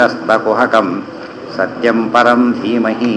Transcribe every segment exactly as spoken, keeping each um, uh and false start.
स्तकुहकं सत्यं परं धीमहि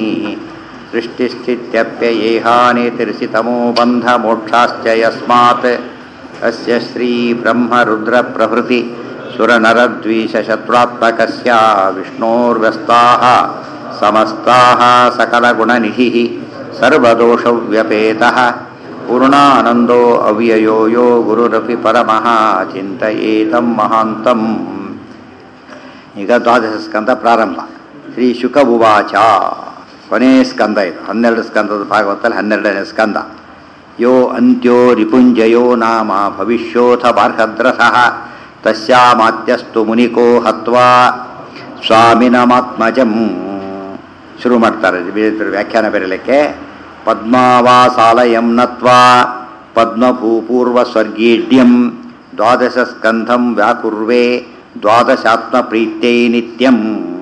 सृष्टिस्थित्यप्ययेहानितिर्षितमो बन्धमोक्षाश्च यस्मात् अस्य श्रीब्रह्मरुद्रप्रभृति सुरनरद्वीषशत्रुत्मकस्य विष्णोर्व्यस्ताः समस्ताः सकलगुणनिधिः सर्वदोषव्यपेतः पूर्णानन्दो अव्ययो यो गुरुरपि परमः चिन्तयेतं महान्तम्. ಈಗ ದ್ವಾದಶ ಸ್ಕಂದ ಪ್ರಾರಂಭ. ಶ್ರೀ ಶುಕ ಉವಾಚ. ಕೊನೆಯ ಸ್ಕಂದ ಇದು. ಹನ್ನೆರಡು ಸ್ಕಂದದ ಭಾಗವತಲ್ಲಿ ಹನ್ನೆರಡನೇ ಸ್ಕಂದ. ಯೋ ಅಂತ್ಯೋ ರಿಪುಂಜಯೋ ನಾಮ ಭವಿಷ್ಯೋಥ ಬಾರ್ಹದ್ರಸಃ ತಸ್ಯಾಮಾತ್ಯಸ್ತು ಮುನಿಕೋ ಹತ್ವಾ ಸ್ವಾಮಿನಮಾತ್ಮಜಂ. ಶುರು ಮಾಡ್ತಾರೆ ವ್ಯಾಖ್ಯಾನ ಬರೀಲಿಕ್ಕೆ. ಪದ್ಮಾವಾಸಾಲಯಂ ನತ್ವಾ ಪದ್ಮಭೂಪೂರ್ವ ಸ್ವರ್ಗೀಡ್ಯಂ ದ್ವಾದಶ ಸ್ಕಂಧಂ ವ್ಯಾಕುರ್ವೇ ದ್ವಾದಶಾತ್ಮ ಪ್ರೀತ್ಯೈ ನಿತ್ಯಂ.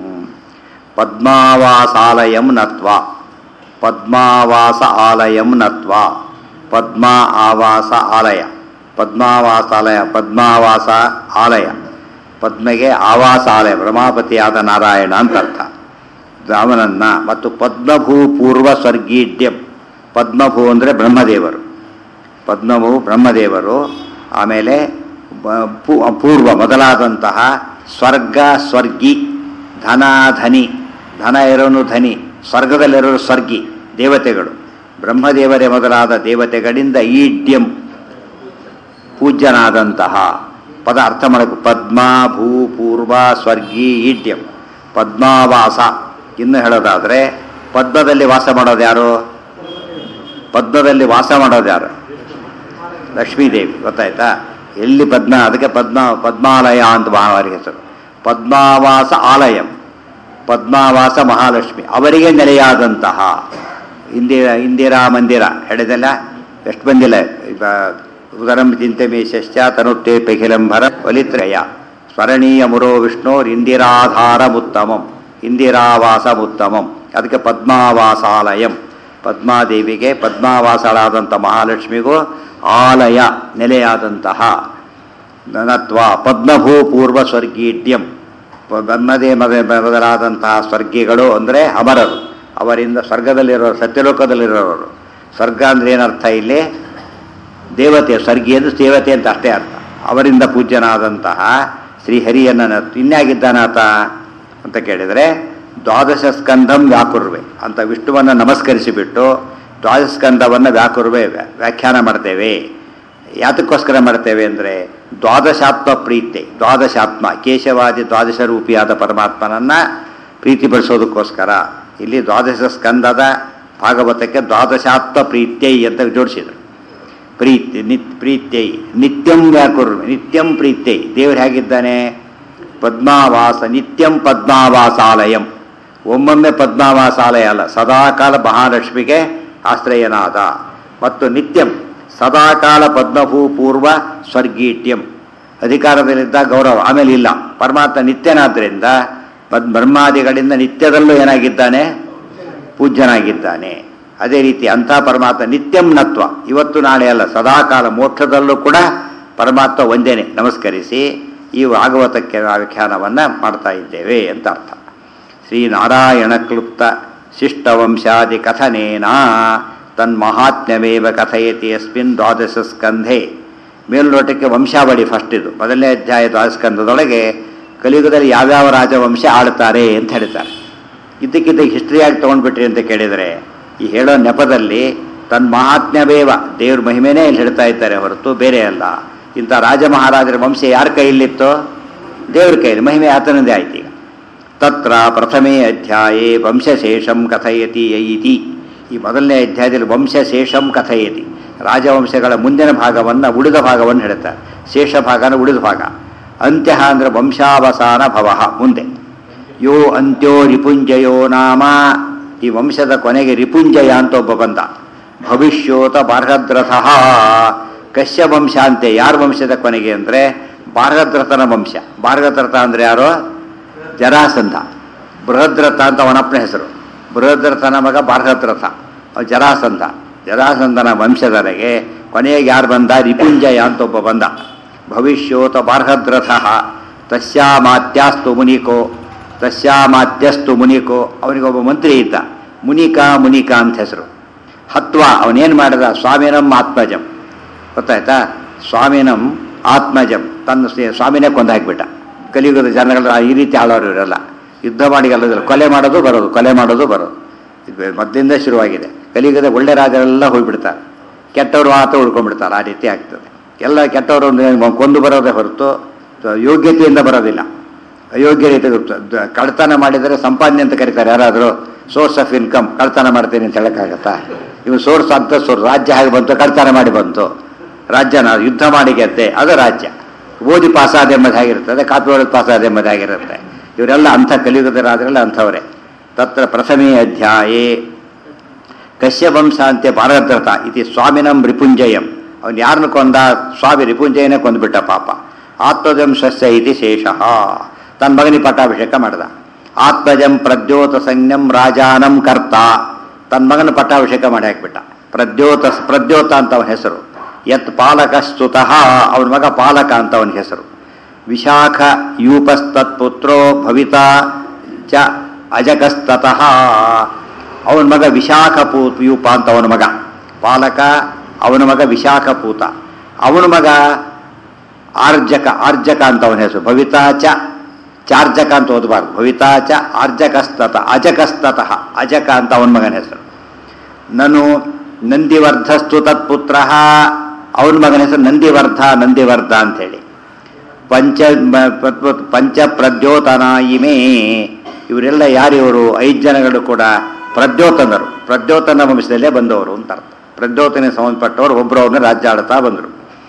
ಪದ್ಮಾವಾಸಾಲಯಂ ನತ್ವಾ ಪದ್ಮಾವಾಸ ಆಲಯಂ ನತ್ವಾ ಪದ್ಮ ಆವಾಸ ಆಲಯ ಪದ್ಮಾವಾಸಾಲಯ ಪದ್ಮಾವಾಸ ಆಲಯ ಪದ್ಮಗೆ ಆವಾಸ ಆಲಯ ರಮಾಪತಿಯಾದ ನಾರಾಯಣ ಅಂತ ಅರ್ಥ. ರಾಮನನ್ನ ಮತ್ತು ಪದ್ಮಭೂ ಪೂರ್ವ ಸ್ವರ್ಗೀಡ್ಯಂ. ಪದ್ಮಭೂ ಅಂದರೆ ಬ್ರಹ್ಮದೇವರು. ಪದ್ಮಭೂ ಬ್ರಹ್ಮದೇವರು. ಆಮೇಲೆ ಪೂರ್ವ ಮೊದಲಾದಂತಹ ಸ್ವರ್ಗ ಸ್ವರ್ಗಿ ಧನ ಧನಿ ಧನ ಇರೋನು ಧನಿ ಸ್ವರ್ಗದಲ್ಲಿರೋರು ಸ್ವರ್ಗಿ ದೇವತೆಗಳು ಬ್ರಹ್ಮದೇವರೇ ಮೊದಲಾದ ದೇವತೆಗಳಿಂದ ಈಡ್ಯಂ ಪೂಜ್ಯನಾದಂತಹ ಪದ ಅರ್ಥ ಮಾಡಬೇಕು. ಪದ್ಮ ಭೂ ಪೂರ್ವ ಸ್ವರ್ಗಿ ಈಡ್ಯಂ ಪದ್ಮಾವಾಸ. ಇನ್ನು ಹೇಳೋದಾದರೆ ಪದ್ಮದಲ್ಲಿ ವಾಸ ಮಾಡೋದು ಯಾರು? ಪದ್ಮದಲ್ಲಿ ವಾಸ ಮಾಡೋದು ಯಾರು? ಲಕ್ಷ್ಮೀದೇವಿ. ಗೊತ್ತಾಯ್ತಾ? ಎಲ್ಲಿ ಪದ್ಮ, ಅದಕ್ಕೆ ಪದ್ಮ ಪದ್ಮಾಲಯ ಅಂತ ಮಹಾವಾರಿಗೆ ಹೆಸರು. ಪದ್ಮಾವಾಸ ಆಲಯಂ ಪದ್ಮಾವಾಸ ಮಹಾಲಕ್ಷ್ಮಿ ಅವರಿಗೆ ನೆಲೆಯಾದಂತಹ ಇಂದಿರಾ ಇಂದಿರಾ ಮಂದಿರ ಹೇಳಿದೆಲ್ಲ ಎಷ್ಟು ಬಂದಿಲ್ಲ. ಉದರಂ ಚಿಂತೆಮೇಶ್ಚ ತನುತ್ತೇ ಪೆಖಿಲಂಭರ ವಲಿತ್ರಯ ಸ್ವರಣೀಯ ಮುರೋ ವಿಷ್ಣೋರ್ ಇಂದಿರಾಧಾರಮುತ್ತಮಂ ಇಂದಿರಾವಾಸಮುತ್ತಮಂ. ಅದಕ್ಕೆ ಪದ್ಮಾವಾಸಾಲಯಂ ಪದ್ಮಾದೇವಿಗೆ ಪದ್ಮಾವಾಸಳಾದಂಥ ಮಹಾಲಕ್ಷ್ಮಿಗೂ ಆಲಯ ನೆಲೆಯಾದಂತಹ ನತ್ವಾ ಪದ್ಮಭೂ ಪೂರ್ವ ಸ್ವರ್ಗೀಡ್ಯಂ. ಬ್ರಹ್ಮದೇ ಮೊದಲಾದಂತಹ ಸ್ವರ್ಗಿಗಳು ಅಂದರೆ ಅಮರರು. ಅವರಿಂದ ಸ್ವರ್ಗದಲ್ಲಿರೋರು ಸತ್ಯಲೋಕದಲ್ಲಿರೋರು. ಸ್ವರ್ಗ ಅಂದರೆ ಏನರ್ಥ ಇಲ್ಲಿ? ದೇವತೆ. ಸ್ವರ್ಗಿ ಎಂದು ದೇವತೆ ಅಂತ ಅಷ್ಟೇ ಅರ್ಥ. ಅವರಿಂದ ಪೂಜ್ಯನಾದಂತಹ ಶ್ರೀಹರಿಯನ್ನ ಇನ್ಯಾಗಿದ್ದಾನಾತ ಅಂತ ಕೇಳಿದರೆ ದ್ವಾದಶ ಸ್ಕಂಧಂ ವ್ಯಾಕುರ್ವೆ ಅಂತ ವಿಷ್ಣುವನ್ನು ನಮಸ್ಕರಿಸಿಬಿಟ್ಟು ದ್ವಾದಶ ಸ್ಕಂಧವನ್ನು ವ್ಯಾಕುರ್ವೆ ವ್ಯಾಖ್ಯಾನ ಮಾಡ್ತೇವೆ. ಯಾತಕ್ಕೋಸ್ಕರ ಮಾಡ್ತೇವೆ ಅಂದರೆ ದ್ವಾದಶಾತ್ಮ ಪ್ರೀತಿ. ದ್ವಾದಶಾತ್ಮ ಕೇಶವಾದಿ ದ್ವಾದಶ ರೂಪಿಯಾದ ಪರಮಾತ್ಮನನ್ನು ಪ್ರೀತಿಪಡಿಸೋದಕ್ಕೋಸ್ಕರ ಇಲ್ಲಿ ದ್ವಾದಶ ಸ್ಕಂದದ ಭಾಗವತಕ್ಕೆ ದ್ವಾದಶಾತ್ಮ ಪ್ರೀತ್ಯೈ ಅಂತ ಜೋಡಿಸಿದರು. ಪ್ರೀತಿ ನಿತ್ ಪ್ರೀತ್ಯೈ ನಿತ್ಯಂ ವ್ಯಾಕುರ್ವೆ ನಿತ್ಯಂ ಪ್ರೀತ್ಯೈ. ದೇವರು ಹೇಗಿದ್ದಾನೆ? ಪದ್ಮಾವಾಸ ನಿತ್ಯಂ ಪದ್ಮಾವಾಸಾಲಯಂ. ಒಮ್ಮೊಮ್ಮೆ ಪದ್ಮಾವಾಸಾಲಯ ಅಲ್ಲ, ಸದಾಕಾಲ ಮಹಾಲಕ್ಷ್ಮಿಗೆ ಆಶ್ರಯನಾದ. ಮತ್ತು ನಿತ್ಯಂ ಸದಾಕಾಲ ಪದ್ಮಭೂ ಪೂರ್ವ ಸ್ವರ್ಗೀಟ್ಯಂ. ಅಧಿಕಾರದಲ್ಲಿದ್ದ ಗೌರವ ಆಮೇಲೆ ಇಲ್ಲ. ಪರಮಾತ್ಮ ನಿತ್ಯನಾದ್ರಿಂದ ಪದ್ ಬ್ರಹ್ಮಾದಿಗಳಿಂದ ನಿತ್ಯದಲ್ಲೂ ಏನಾಗಿದ್ದಾನೆ? ಪೂಜ್ಯನಾಗಿದ್ದಾನೆ. ಅದೇ ರೀತಿ ಅಂಥ ಪರಮಾತ್ಮ ನಿತ್ಯಂ ನತ್ವ ಇವತ್ತು ನಾಳೆ ಅಲ್ಲ, ಸದಾಕಾಲ ಮೋಕ್ಷದಲ್ಲೂ ಕೂಡ ಪರಮಾತ್ಮ ಒಂದೇನೆ ನಮಸ್ಕರಿಸಿ ಈ ಭಾಗವತಕ್ಕೆ ವ್ಯಾಖ್ಯಾನವನ್ನು ಮಾಡ್ತಾ ಇದ್ದೇವೆ ಅಂತ ಅರ್ಥ. ಶ್ರೀನಾರಾಯಣ ಕ್ಲುಪ್ತ ಶಿಷ್ಟವಂಶಾದಿ ಕಥನೇನ ತನ್ಮಹಾತ್ಮ್ಯಮೇವ ಕಥಯತಿ ಯಸ್ಮಿನ್ ದ್ವಾದಶ ಸ್ಕಂಧೆ. ಮೇಲ್ನೋಟಕ್ಕೆ ವಂಶಾವಳಿ ಫಸ್ಟ್ ಇದು. ಮೊದಲನೇ ಅಧ್ಯಾಯ ದ್ವಾದಶ ಸ್ಕಂಧದೊಳಗೆ ಕಲಿಯುಗದಲ್ಲಿ ಯಾವ್ಯಾವ ರಾಜವಂಶ ಆಳ್ತಾರೆ ಅಂತ ಹೇಳ್ತಾರೆ. ಇದಕ್ಕಿದ್ದ ಹಿಸ್ಟ್ರಿಯಾಗಿ ತೊಗೊಂಡ್ಬಿಟ್ರಿ ಅಂತ ಕೇಳಿದರೆ ಈ ಹೇಳೋ ನೆಪದಲ್ಲಿ ತನ್ನ ಮಹಾತ್ಮ್ಯಮೇವ ದೇವ್ರ ಮಹಿಮೆನೇ ಇಲ್ಲಿ ಹೇಳ್ತಾ ಇದ್ದಾರೆ ಹೊರತು ಬೇರೆ ಅಲ್ಲ. ಇಂಥ ರಾಜ ಮಹಾರಾಜರ ವಂಶ ಯಾರ ಕೈಯಲ್ಲಿತ್ತು? ದೇವ್ರ ಕೈಯಲ್ಲಿ. ಮಹಿಮೆ ಆತನದೇ ಆಯ್ತು. ಈಗ ತತ್ರ ಪ್ರಥಮೇ ಅಧ್ಯಾಯೇ ವಂಶಶೇಷಂ ಕಥಯತಿ ಯೈತಿ. ಈ ಮೊದಲನೇ ಅಧ್ಯಾಯದಲ್ಲಿ ವಂಶಶೇಷಂ ಕಥಯತಿ ರಾಜವಂಶಗಳ ಮುಂದಿನ ಭಾಗವನ್ನು ಉಳಿದ ಭಾಗವನ್ನು ಹೇಳ್ತಾರೆ. ಶೇಷ ಭಾಗನ ಉಳಿದ ಭಾಗ. ಅಂತ್ಯ ಅಂದರೆ ವಂಶಾವಸಾನ ಭವ ಮುಂದೆ. ಯೋ ಅಂತ್ಯೋ ರಿಪುಂಜಯೋ ನಾಮ. ಈ ವಂಶದ ಕೊನೆಗೆ ರಿಪುಂಜಯ ಅಂತ ಒಬ್ಬ ಬಂದ. ಭವಿಷ್ಯೋತ ಬಾರ್ಹದ್ರಥಃ ಕಶ್ಯ ವಂಶ ಅಂತೆ. ಯಾರ ವಂಶದ ಕೊನೆಗೆ ಅಂದರೆ ಬಾರ್ಹದ್ರಥನ ವಂಶ. ಬಾರ್ಹದ್ರಥ ಅಂದರೆ ಯಾರೋ? ಜರಾಸಂಧ. ಬೃಹದ್ರಥ ಅಂತ ಅವನಪ್ಪನ ಹೆಸರು. ಬೃಹದ್ರಥನ ಮಗ ಬಾರ್ಹದ್ರಥ, ಜರಾಸಂಧ. ಜರಾಸಂಧನ ವಂಶದವರೆಗೆ ಕೊನೆಗೆ ಯಾರು ಬಂದ? ರಿಪುಂಜಯ ಅಂತ ಒಬ್ಬ ಬಂದ. ಭವಿಷ್ಯೋತ ಬಾರ್ಹದ್ರಥಃ ತಸ್ಯಾಮಾತ್ಯಾಸ್ತು ಮುನಿಕೋ. ತಸ್ಯಾಮಾತ್ಯಸ್ತು ಮುನಿಕೋ, ಅವನಿಗೊಬ್ಬ ಮಂತ್ರಿ ಇದ್ದ, ಮುನಿಕಾ ಮುನಿಕಾ ಅಂತ ಹೆಸರು. ಹತ್ವ ಅವನೇನು ಮಾಡಿದ, ಸ್ವಾಮಿನಂ ಆತ್ಮಜಂ, ಗೊತ್ತಾಯ್ತಾ, ಸ್ವಾಮಿನಂ ಆತ್ಮಜಂ, ತನ್ನ ಸ್ವಾಮಿನೇ ಕೊಂದಾಕ್ಬಿಟ್ಟ. ಕಲಿಯುಗದ ಜನಗಳ ಈ ರೀತಿ ಆಳೋರು ಇವರೆಲ್ಲ, ಯುದ್ಧ ಮಾಡಿ ಗೆಲ್ಲೋದಿಲ್ಲ, ಕೊಲೆ ಮಾಡೋದು ಬರೋದು, ಕೊಲೆ ಮಾಡೋದು ಬರೋದು, ಇದು ಮೊದಲಿಂದ ಶುರುವಾಗಿದೆ. ಕಲಿಯುಗದ ಒಳ್ಳೆ ರಾಜರೆಲ್ಲ ಹೋಗ್ಬಿಡ್ತಾರೆ, ಕೆಟ್ಟವರು ಮಾತ್ರ ಉಳ್ಕೊಂಡ್ಬಿಡ್ತಾರೆ. ಆ ರೀತಿ ಆಗ್ತದೆ. ಎಲ್ಲ ಕೆಟ್ಟವರು ಕೊಂದು ಬರೋದೇ ಹೊರತು ಯೋಗ್ಯತೆಯಿಂದ ಬರೋದಿಲ್ಲ. ಅಯೋಗ್ಯ ರೀತಿ ಕಳ್ತನ ಮಾಡಿದರೆ ಸಂಪಾದನೆ ಅಂತ ಕರೀತಾರೆ ಯಾರಾದರೂ. ಸೋರ್ಸ್ ಆಫ್ ಇನ್ಕಮ್, ಕಳ್ತನ ಮಾಡ್ತೀನಿ ಅಂತ ಹೇಳೋಕ್ಕಾಗತ್ತಾ? ಇವು ಸೋರ್ಸ್ ಅಂತ ಸೋರ್ಸ್. ರಾಜ್ಯ ಹಾಗೆ ಬಂತು, ಕಳ್ತನ ಮಾಡಿ ಬಂತು. ರಾಜ್ಯನ ಯುದ್ಧ ಮಾಡಿ ಗೆದ್ದೆ, ಅದು ರಾಜ್ಯ. ಓದಿ ಪಾಸಾದ ಎಂಬುದು ಹೇಗಿರ್ತದೆ, ಕಾಪಿ ಹೊಡೆದು ಪಾಸಾದ ಎಂಬುದು ಹೇಗಿರುತ್ತೆ. ಇವರೆಲ್ಲ ಅಂಥ ಕಲಿಯುಗದ ರಾಜರೆಲ್ಲ ಅಂಥವರೇ. ತತ್ರ ಪ್ರಥಮೇ ಅಧ್ಯಾಯೇ ಕಶ್ಯಪಂಶ ಅಂತೆ ಭಾರತರಥ ಇತಿ ಸ್ವಾಮಿನಂ ರಿಪುಂಜಯಂ. ಅವನು ಯಾರನ್ನು ಕೊಂದ? ಸ್ವಾಮಿ ರಿಪುಂಜಯನೇ ಕೊಂದುಬಿಟ್ಟ ಪಾಪ. ಆತ್ಮಜಂ ಸ್ವಸ್ಯ ಇತಿ ಶೇಷಃ. ತನ್ನ ಮಗನಿಗೆ ಪಟ್ಟಾಭಿಷೇಕ ಮಾಡಿದ. ಆತ್ಮಜಂ ಪ್ರದ್ಯೋತ ಸಂಜ್ಞಂ ರಾಜಾನಂ ಕರ್ತ. ತನ್ನ ಮಗನ ಪಟ್ಟಾಭಿಷೇಕ ಮಾಡಿ ಹಾಕ್ಬಿಟ್ಟ. ಪ್ರದ್ಯೋತ ಪ್ರದ್ಯೋತ ಅಂತ ಅವನ ಹೆಸರು. ಯತ್ ಪಾಲಕ ಸ್ತುತಃ, ಅವನ ಮಗ ಪಾಲಕ ಅಂತ ಅವನ ಹೆಸರು. ವಿಶಾಖ ಯೂಪಸ್ತತ್ಪುತ್ರೋ ಭವಿತಾ ಚ ಅಜಕಸ್ತತಃ. ಅವನ ಮಗ ವಿಶಾಖಪೂ ಯೂಪ ಅಂತ ಅವನ ಮಗ ಪಾಲಕ, ಅವನ ಮಗ ವಿಶಾಖಪೂತ. ಅವನ ಮಗ ಆರ್ಜಕ, ಆರ್ಜಕ ಅಂತ ಅವನ ಹೆಸರು. ಭವಿತಾ ಚ, ಚಾರ್ಜಕ ಅಂತ ಓದಬಾರ್ದು, ಭವಿತಾ ಚ ಆರ್ಜಕಸ್ತತ ಅಜಕಸ್ತತಃ, ಅಜಕ ಅಂತ ಅವನ ಮಗನ ಹೆಸರು. ನನು ನಂದಿವರ್ಧಸ್ತು ತತ್ಪುತ್ರ, ಅವನ ಮಗನ ಹೆಸರು ನಂದಿವರ್ಧ, ನಂದಿವರ್ಧ ಅಂಥೇಳಿ. ಪಂಚ ಪಂಚ ಪ್ರದ್ಯೋತನ ಇಮೇ, ಇವರೆಲ್ಲ ಯಾರಿವರು? ಐದು ಜನಗಳು ಕೂಡ ಪ್ರದ್ಯೋತನರು, ಪ್ರದ್ಯೋತನ ವಂಶದಲ್ಲೇ ಬಂದವರು ಅಂತ ಅರ್ಥ. ಪ್ರದ್ಯೋತನಿಗೆ ಸಂಬಂಧಪಟ್ಟವರು ಒಬ್ಬರು ಅವ್ರನ್ನ ರಾಜ್ಯ ಆಳ್ತಾ ಬಂದರು.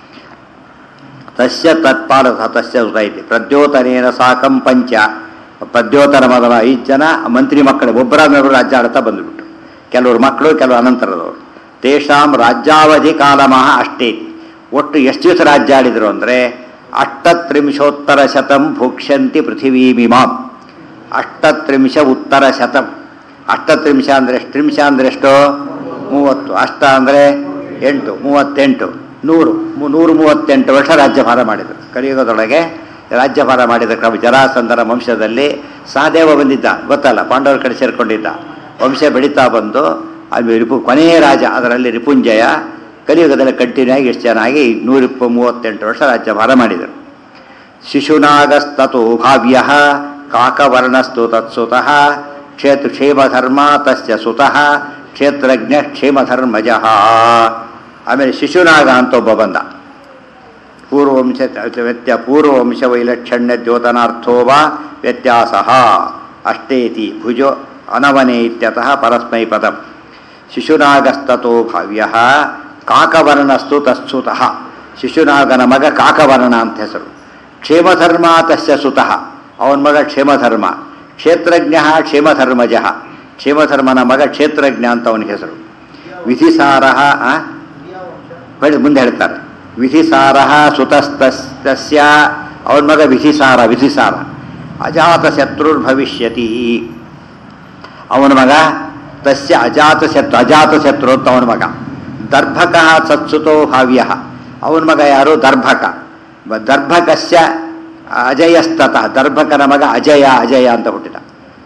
ತಸ್ಯ ತತ್ಪಾಲ ತಸ್ಯ ಸುತ ಐತಿ ಪ್ರದ್ಯೋತನೇನ ಸಾಕಂ ಪಂಚ, ಪ್ರದ್ಯೋತನ ಮೊದಲ ಐದು ಜನ ಮಂತ್ರಿ ಮಕ್ಕಳು ಒಬ್ಬರಾದ್ರು ರಾಜ್ಯ ಆಳ್ತಾ ಬಂದುಬಿಟ್ರು. ಕೆಲವರು ಮಕ್ಕಳು, ಕೆಲವರು ಅನಂತರದವರು. ತೇಷಾಂ ರಾಜ್ಯಾವಧಿ ಕಾಲಮಃ ಅಷ್ಟೇ. ಒಟ್ಟು ಎಷ್ಟು ದಿವಸ ರಾಜ್ಯ ಆಳಿದರು ಅಂದರೆ ಅಷ್ಟತ್ರಿಂಶೋತ್ತರ ಶತಂ ಭುಕ್ಷ್ಯಂತಿ ಪೃಥಿವೀಮಿಮಾಂ. ಅಷ್ಟತ್ರಿಂಶ ಉತ್ತರ ಶತಂ. ಅಷ್ಟತ್ರಿಂಶ ಅಂದರೆ ತ್ರಿಂಶ ಅಂದರೆ ಎಷ್ಟು? ಮೂವತ್ತು. ಅಷ್ಟ ಅಂದರೆ ಎಂಟು, ಮೂವತ್ತೆಂಟು, ನೂರು ನೂರು ಮೂವತ್ತೆಂಟು ವರ್ಷ ರಾಜ್ಯಭಾರ ಮಾಡಿದರು. ಕಲಿಯುಗದೊಳಗೆ ರಾಜ್ಯಭಾರ ಮಾಡಿದ ಕ್ರಮ. ಜರಾಸಂಧನ ವಂಶದಲ್ಲಿ ಸಹದೇವ ಬಂದಿದ್ದ, ಗೊತ್ತಲ್ಲ, ಪಾಂಡವರ ಕಡೆ ಸೇರಿಕೊಂಡಿದ್ದ. ವಂಶ ಬೆಳೀತಾ ಬಂದು ಅಲ್ಲಿ ರಿಪು ಕೊನೆಯ ರಾಜ, ಅದರಲ್ಲಿ ರಿಪುಂಜಯ ಕಲಿಯುಗದಲ್ಲಿ ಕಂಟಿನ್ಯೂ ಆಗಿ ಎಷ್ಟು ಚೆನ್ನಾಗಿ ನೂರಿಪ್ಪ ಮೂವತ್ತೆಂಟು ವರ್ಷ ರಾಜ್ಯಭಾರ ಮಾಡಿದರು. ಶಿಶುನಾಗಸ್ತೋ ಭಾವ್ಯ ಕಾಕವರ್ಣಸ್ತು ತತ್ಸುತಃ ಕ್ಷೇತ್ರ ಕ್ಷೇಮಧರ್ಮ ತಸ್ಯ ಸುತಃ ಕ್ಷೇತ್ರಜ್ಞ ಕ್ಷೇಮಧರ್ಮಜ. ಆಮೇಲೆ ಶಿಶುನಾಗ ಅಂತ ಒಬ್ಬ ಬಂದ. ಪೂರ್ವವಂಶ ವ್ಯತ್ಯ ಪೂರ್ವವಂಶ ವೈಲಕ್ಷಣ್ಯ ದ್ಯೋತನಾರ್ಥೋ ವಾ ವ್ಯತ್ಯಾಸ ಅಷ್ಟೇತಿ ಭುಜೋ ಅನವನೆ ಇತ್ಯತಃ ಪರಸ್ಮೈ ಪದಂ. ಶಿಶುನಾಗಸ್ತೋ ಭಾವ್ಯ ಕಾಕವರ್ಣಸ್ತು ತತ್ಸುತಃ. ಶಿಶುನಾಗನ ಮಗ ಕಾಕವರ್ಣ ಅಂತ ಹೆಸರು. ಕ್ಷೇಮಧರ್ಮ ತಸ್ಯ ಸುತಃ, ಅವನ ಮಗ ಕ್ಷೇಮಧರ್ಮ. ಕ್ಷೇತ್ರಜ್ಞ ಕ್ಷೇಮಧರ್ಮಜ, ಕ್ಷೇಮಧರ್ಮನ ಮಗ ಕ್ಷೇತ್ರಜ್ಞ ಅಂತ ಅವನ ಹೆಸರು. ವಿಧಿಸಾರ ಹೇಳಿ ಮುಂದೆ ಹೇಳ್ತಾರೆ. ವಿಧಿಸಾರ ಸುತಸ್ತಸ್ಯ, ಅವನ ಮಗ ವಿಧಿಸಾರ, ವಿಧಿಸಾರ. ಅಜಾತ ಶತ್ರುರ್ಭವಿಷ್ಯತಿ, ಅವನ ಮಗ ತಸ್ಯ ಅಜಾತ ಶತ್ರು, ಅಜಾತ ಶತ್ರು ಅಂತ ಅವನ ಮಗ. ದರ್ಭಕ ಸತ್ಸುತೋ ಭಾವ್ಯ, ಅವನ ಮಗ ಯಾರು? ದರ್ಭಕ. ದರ್ಭಕಸ್ಯ ಅಜಯಸ್ತತಃ, ದರ್ಭಕನ ಮಗ ಅಜಯ, ಅಜಯ ಅಂತ ಹುಟ್ಟಿದ.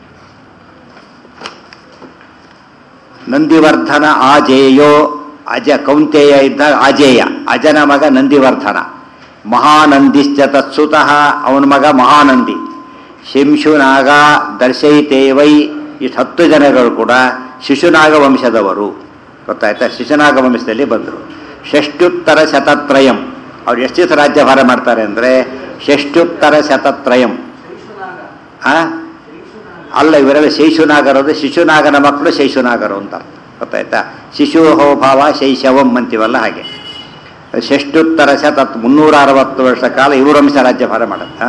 ನಂದಿವರ್ಧನ ಆಜೇಯೋ, ಅಜ ಕೌಂತೆಯ ಇದ್ದಾಗ ಆಜೇಯ, ಅಜನ ಮಗ ನಂದಿವರ್ಧನ. ಮಹಾನಂದಿಶ್ಚ ತತ್ಸುತಃ, ಅವನ ಮಗ ಮಹಾನಂದಿ. ಶಿಂಶುನಾಗ ದರ್ಶಯಿತೇವೈ, ಇಷ್ಟು ಹತ್ತು ಜನಗಳು ಕೂಡ ಶಿಶುನಾಗ ವಂಶದವರು, ಗೊತ್ತಾಯ್ತಾ? ಶಿಶುನಾಗ ವಂಶದಲ್ಲಿ ಬಂದರು. ಷಷ್ಟ್ಯುತ್ತರ ಶತತ್ರಯಂ, ಅವ್ರು ಎಷ್ಟು ದಿವಸ ರಾಜ್ಯಭಾರ ಮಾಡ್ತಾರೆ ಅಂದರೆ ಷಷ್ಟ್ಯುತ್ತರ ಶತತ್ರಯಂ. ಆ ಅಲ್ಲ, ಇವರೆಲ್ಲ ಶೈಶುನಾಗರೋದು, ಶಿಶುನಾಗನ ಮಕ್ಕಳು ಶೈಶುನಾಗರು ಅಂತ, ಗೊತ್ತಾಯ್ತಾ? ಶಿಶುಹೋ ಭಾವ ಶೈಶವಂ ಅಂತೀವಲ್ಲ, ಹಾಗೆ. ಷಷ್ಟ್ಯುತ್ತರ ಶತ ಮುನ್ನೂರ ಅರವತ್ತು ವರ್ಷ ಕಾಲ ಇವರು ವಂಶ ರಾಜ್ಯಭಾರ ಮಾಡುತ್ತೆ.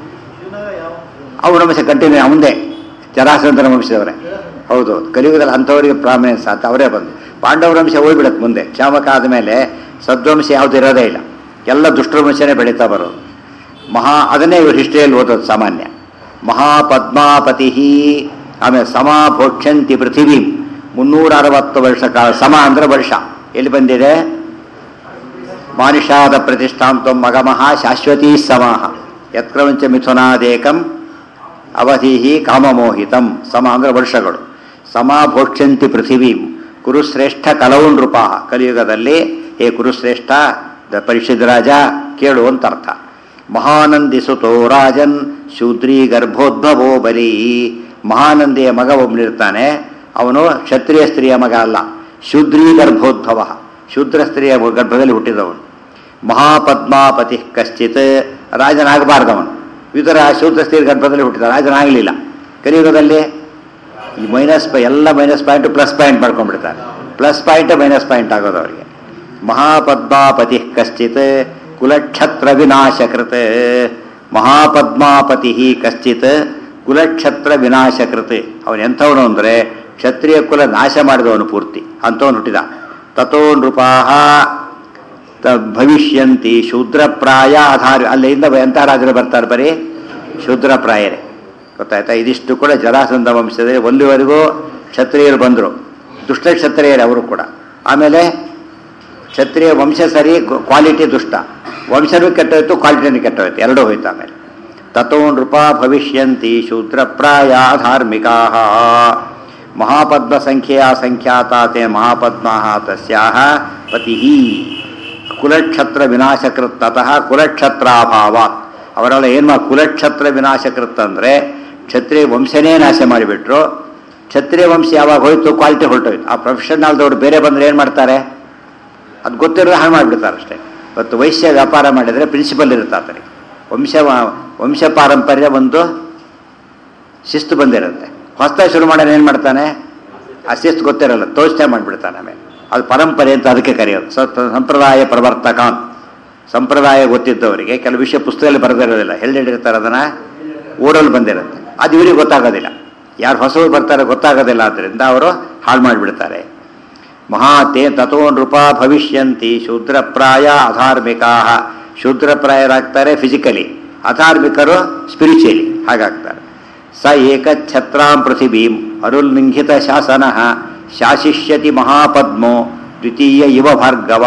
ಅವ್ರ ವಂಶ ಕಂಟಿನ್ಯೂ ಮುಂದೆ ಜರಾಸಂಧನ ವಂಶದವರೇ. ಹೌದು, ಕಲಿಯುಗದಲ್ಲಿ ಅಂಥವರಿಗೆ ಪ್ರಾಮಿನೆನ್ಸ್ ಅಂತ ಅವರೇ ಬಂದು. ಪಾಂಡವರ ವಂಶ ಹೋಗ್ಬಿಡುತ್ತೆ ಮುಂದೆ. ಕ್ಷಾಮಕ ಆದಮೇಲೆ ಸದ್ವಂಶ ಯಾವುದು ಇರೋದೇ ಇಲ್ಲ, ಎಲ್ಲ ದುಷ್ಟವಂಶನೇ ಬೆಳೀತಾ ಬರೋದು. ಮಹಾ ಅದನ್ನೇ ಇವರು ಹಿಸ್ಟ್ರಿಯಲ್ಲಿ ಓದೋದು ಸಾಮಾನ್ಯ. ಮಹಾಪದ್ಮಾಪತಿ, ಆಮೇಲೆ ಸಮ ಭೋಕ್ಷಂತಿ ಪೃಥಿವೀಂ, ಮುನ್ನೂರ ಅರವತ್ತು ವರ್ಷ ಕಾಲ. ಸಮ ಅಂದರೆ ವರ್ಷ, ಎಲ್ಲಿ ಬಂದಿದೆ? ಮಾನುಷಾದ ಪ್ರತಿಷ್ಠಾಂತಂ ಮಗಮಃ ಶಾಶ್ವತೀ ಸಮಾಹ ಯತ್ಕ್ರವಂಚ ಮಿಥುನಾದೇಕಂ ಅವಧಿ ಕಾಮಮೋಹಿತಂ ಸಮ ಅಂದರೆ ವರ್ಷಗಳು. ಸಮ ಭೋಕ್ಷಂತಿ ಪೃಥಿವೀಂ ಕುರುಶ್ರೇಷ್ಠ ಕಲವು ನೃಪ. ಕಲಿಯುಗದಲ್ಲಿ ಹೇ ಕುರುಶ್ರೇಷ್ಠ ದ ಪರಿಷದ್ ರಾಜ ಕೇಳು ಅಂತ ಅರ್ಥ. ಮಹಾನಂದಿಸುತೋ ರಾಜನ್ ಶೂದ್ರೀ ಗರ್ಭೋದ್ಭವೋ ಬಲಿ. ಮಹಾನಂದಿಯ ಮಗ ಒಬ್ಬನಿರ್ತಾನೆ, ಅವನು ಕ್ಷತ್ರಿಯ ಸ್ತ್ರೀಯ ಮಗ ಅಲ್ಲ, ಶೂದ್ರೀ ಗರ್ಭೋದ್ಭವ, ಶೂದ್ರ ಸ್ತ್ರೀಯ ಗರ್ಭದಲ್ಲಿ ಹುಟ್ಟಿದವನು. ಮಹಾಪದ್ಮಾಪತಿ ಕಶ್ಚಿತ್ ರಾಜನಾಗಬಾರ್ದವನು. ವಿದುರ ಶೂದ್ರ ಸ್ತ್ರೀಯ ಗರ್ಭದಲ್ಲಿ ಹುಟ್ಟಿದ ರಾಜನಾಗಲಿಲ್ಲ. ಕಲಿಯುಗದಲ್ಲಿ ಈ ಮೈನಸ್ ಎಲ್ಲ ಮೈನಸ್ ಪಾಯಿಂಟ್ ಪ್ಲಸ್ ಪಾಯಿಂಟ್ ಮಾಡ್ಕೊಂಡ್ಬಿಡ್ತಾರೆ. ಪ್ಲಸ್ ಪಾಯಿಂಟ್ ಮೈನಸ್ ಪಾಯಿಂಟ್ ಆಗೋದು ಅವರಿಗೆ. ಮಹಾಪದ್ಮಾಪತಿ ಕಶ್ಚಿತ್ ಕುಲಕ್ಷತ್ರ ವಿನಾಶಕೃತ್. ಮಹಾಪದ್ಮಾಪತಿ ಕಶ್ಚಿತ್ ಕುಲಕ್ಷತ್ರ ವಿನಾಶಕೃತ್. ಅವನು ಎಂಥವನು ಅಂದರೆ ಕ್ಷತ್ರಿಯ ಕುಲ ನಾಶ ಮಾಡಿದವನು ಪೂರ್ತಿ, ಅಂಥವನು ಹುಟ್ಟಿದ. ತಥೋ ನೃಪಾಹ ಭವಿಷ್ಯಂತಿ ಶೂದ್ರಪ್ರಾಯ ಆಧಾರ. ಅಲ್ಲಿಂದ ಎಂಥ ರಾಜರು ಬರ್ತಾರೆ, ಬರೀ ಶೂದ್ರಪ್ರಾಯರೇ. ಗೊತ್ತಾಯ್ತಾ? ಇದಿಷ್ಟು ಕೂಡ ಜರಾಸಂಧ ವಂಶದ ಒಲ್ಲಿವರೆಗೂ ಕ್ಷತ್ರಿಯರು ಬಂದರು, ದುಷ್ಟ ಕ್ಷತ್ರಿಯರೇ ಅವರು ಕೂಡ. ಆಮೇಲೆ ಕ್ಷತ್ರಿಯ ವಂಶ ಸರಿ, ಕ್ವಾಲಿಟಿ ದುಷ್ಟ, ವಂಶನೂ ಕೆಟ್ಟೋಯ್ತು, ಕ್ವಾಲಿಟಿನೂ ಕೆಟ್ಟೋಯ್ತು, ಎರಡೂ ಹೋಯ್ತು. ಆಮೇಲೆ ತಥೋ ನೃಪ ಭವಿಷ್ಯಂತಿ ಶೂದ್ರಪ್ರಾಯ ಧಾರ್ಮಿಕಾ. ಮಹಾಪದ್ಮ ಸಂಖ್ಯೆಯ ಸಂಖ್ಯಾತಾತೆ ಮಹಾಪದ್ಮ ತಸ್ಯಾಹ ಪತಿ ಕುಲಕ್ಷತ್ರ ವಿನಾಶಕೃತ್. ತತಃ ಕುಲಕ್ಷತ್ರಾಭಾವ. ಅವರೆಲ್ಲ ಏನು ಮಾ ಕುಲಕ್ಷತ್ರ ವಿನಾಶಕೃತ್ ಅಂದರೆ ಕ್ಷತ್ರಿಯ ವಂಶನೇ ನಾಶ ಮಾಡಿಬಿಟ್ರು. ಕ್ಷತ್ರಿಯ ವಂಶ ಯಾವಾಗ ಹೋಯ್ತು, ಕ್ವಾಲಿಟಿ ಹೊರಟೋಯ್ತು. ಆ ಪ್ರೊಫೆಷನಲ್ದವ್ರು ಬೇರೆ ಬಂದರೆ ಏನು ಮಾಡ್ತಾರೆ, ಅದು ಗೊತ್ತಿರೋದು ಹಾಳು ಮಾಡಿಬಿಡ್ತಾರೆ ಅಷ್ಟೇ. ಇವತ್ತು ವೈಶ್ಯ ವ್ಯಾಪಾರ ಮಾಡಿದರೆ ಪ್ರಿನ್ಸಿಪಲ್ ಇರುತ್ತೆ, ವಂಶ ವಂಶ ಪಾರಂಪರ್ಯ ಒಂದು ಶಿಸ್ತು ಬಂದಿರುತ್ತೆ. ಹೊಸದಾಗಿ ಶುರು ಮಾಡೋನು ಏನು ಮಾಡ್ತಾನೆ, ಆ ಶಿಸ್ತು ಗೊತ್ತಿರಲ್ಲ, ತೋಚನೆ ಮಾಡಿಬಿಡ್ತಾನೆ. ಆಮೇಲೆ ಅದು ಪರಂಪರೆ ಅಂತ ಅದಕ್ಕೆ ಕರೆಯೋದು. ಸ ಸಂಪ್ರದಾಯ ಪ್ರವರ್ತಕಾನ್. ಸಂಪ್ರದಾಯ ಗೊತ್ತಿದ್ದವರಿಗೆ ಕೆಲವು ವಿಷಯ ಪುಸ್ತಕದಲ್ಲಿ ಬರೆದಿರೋದಿಲ್ಲ, ಹೇಳಿರ್ತಾರೆ, ಅದನ್ನು ಓಡೋಲ್ಲಿ ಬಂದಿರುತ್ತೆ. ಅದು ಇವರಿಗೆ ಗೊತ್ತಾಗೋದಿಲ್ಲ. ಯಾರು ಹೊಸವರು ಬರ್ತಾರೆ ಗೊತ್ತಾಗೋದಿಲ್ಲ, ಆದ್ದರಿಂದ ಅವರು ಹಾಳು ಮಾಡಿಬಿಡ್ತಾರೆ. ಮಹಾತೆ ತಥೋ ನೃಪ ಭವಿಷ್ಯಂತಿ ಶೂದ್ರಪ್ರಾಯ ಅಧಾರ್ಮಿಕಾ. ಶೂದ್ರಪ್ರಾಯರಾಗ್ತಾರೆ ಫಿಸಿಕಲಿ, ಅಧಾರ್ಮಿಕರು ಸ್ಪಿರಿಚುಯಲಿ, ಹಾಗಾಗ್ತಾರೆ. ಸ ಏಕಛತ್ರಾಂ ಪೃಥಿವೀಂ ಅರುಲ್ನಿಂಘಿತ ಶಾಸನ ಶಾಸಿಷ್ಯತಿ ಮಹಾಪದ್ಮೋ ದ್ವಿತೀಯ ಇವ ಭಾರ್ಗವ.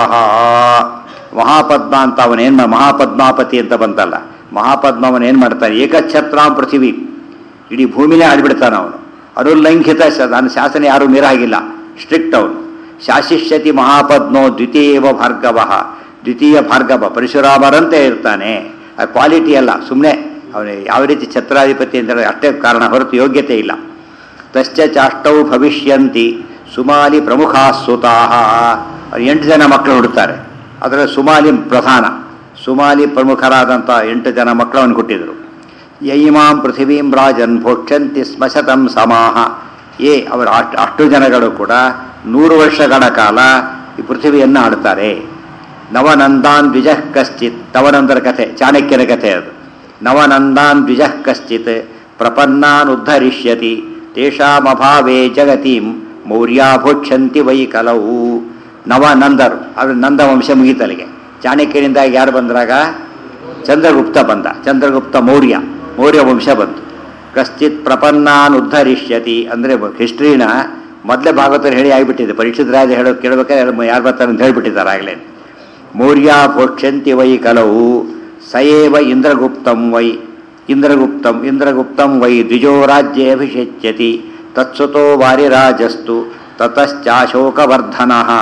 ಮಹಾಪದ್ಮ ಅಂತ ಅವನೇನು, ಮಹಾಪದ್ಮಾಪತಿ ಅಂತ ಬಂತಲ್ಲ, ಮಹಾಪದ್ಮ ಅವನೇನು ಮಾಡ್ತಾನೆ, ಏಕಛತ್ರಾಂ ಪೃಥಿವೀಂ, ಇಡೀ ಭೂಮಿನೇ ಆಡ್ಬಿಡ್ತಾನೆ ಅವನು. ಅರುಲ್ಲಂಘಿತ, ನನ್ನ ಶಾಸನ ಯಾರೂ ಮೀರಾಗಿಲ್ಲ, ಸ್ಟ್ರಿಕ್ಟ್ ಅವನು. ಶಾಸಿಷ್ಯತಿ ಮಹಾಪದ್ಮೋ ದ್ವಿತೀಯವ ಭಾರ್ಗವ. ದ್ವಿತೀಯ ಭಾರ್ಗವ ಪರಶುರಾಮರಂತೆ ಇರ್ತಾನೆ. ಆ ಕ್ವಾಲಿಟಿ ಅಲ್ಲ, ಸುಮ್ಮನೆ ಅವನು ಯಾವ ರೀತಿ ಛತ್ರಾಧಿಪತಿ ಅಂತ ಅಷ್ಟೇ ಕಾರಣ ಹೊರತು ಯೋಗ್ಯತೆ ಇಲ್ಲ. ತಶ್ಚ ಚಾಷ್ಟೌ ಭವಿಷ್ಯಂತಿ ಸುಮಾಲಿ ಪ್ರಮುಖಾ ಸುತಾಹ. ಅವ್ರು ಎಂಟು ಜನ ಮಕ್ಕಳು ಹುಡ್ತಾರೆ, ಅದರಲ್ಲಿ ಸುಮಾಲಿ ಪ್ರಧಾನ. ಸುಮಾಲಿ ಪ್ರಮುಖರಾದಂಥ ಎಂಟು ಜನ ಮಕ್ಕಳು ಅವನು ಹುಟ್ಟಿದರು. ಯೈಮಾಂ ಪೃಥಿವೀಂ ರಾಜನ್ ಭೋಕ್ಷಂತಿ ಸ್ಮಶತಂ ಸಮಾಹ. ಏ ಅವರ ಅಷ್ಟು ಅಷ್ಟು ಜನಗಳು ಕೂಡ ನೂರು ವರ್ಷಗಳ ಕಾಲ ಈ ಪೃಥ್ವಿಯನ್ನು ಆಡ್ತಾರೆ. ನವನಂದಾನ್ ದ್ವಿಜಃ ಕಶ್ಚಿತ್. ನವನಂದರ ಕಥೆ, ಚಾಣಕ್ಯನ ಕಥೆ ಅದು. ನವನಂದಾನ್ ದ್ವಿಜಃ ಕಶ್ಚಿತ್ ಪ್ರಪನ್ನಾನ್ ಉದ್ಧರಿಷ್ಯತಿ ತೇಷಾಮಭಾವೇ ಜಗತೀಂ ಮೌರ್ಯಾ ಭೋಕ್ಷಂತಿ ವೈ ಕಲವು. ನವನಂದರು, ಅವ್ರ ನಂದವಂಶ ಮುಗಿತಲಿಗೆ. ಚಾಣಕ್ಯನಿಂದ ಯಾರು ಬಂದ್ರಾಗ ಚಂದ್ರಗುಪ್ತ ಬಂದ. ಚಂದ್ರಗುಪ್ತ ಮೌರ್ಯ, ಮೌರ್ಯ ವಂಶ ಬಂತು. ಕಶ್ಚಿತ್ ಪ್ರಪನ್ನಾನ್ ಉದ್ಧರಿಷ್ಯತಿ ಅಂದರೆ ಹಿಸ್ಟ್ರಿನ ಮೊದಲೇ ಭಾಗವತರು ಹೇಳಿ ಆಗಿಬಿಟ್ಟಿದೆ. ಪರೀಕ್ಷಿತ್ ರಾಜ ಹೇಳೋ ಕೇಳಬೇಕಾದ್ರೆ ಯಾರು ಬರ್ತಾರೆ ಅಂತ ಹೇಳಿಬಿಟ್ಟಿದ್ದಾರೆ ಆಗಲೇ. ಮೌರ್ಯ ಭೋಕ್ಷಂತಿ ವೈ ಕಲವು ಸಯೇವ ಇಂದ್ರಗುಪ್ತಂ ವೈ ಇಂದ್ರಗುಪ್ತಂ ಇಂದ್ರಗುಪ್ತಂ ವೈ ದ್ವಿಜೋ ರಾಜ್ಯೇ ಅಭಿಷೇಚ್ಯತಿ ತತ್ಸುತೋ ವಾರಿರಾಜಸ್ತು ತತಶ್ಚಾಶೋಕವರ್ಧನಃ.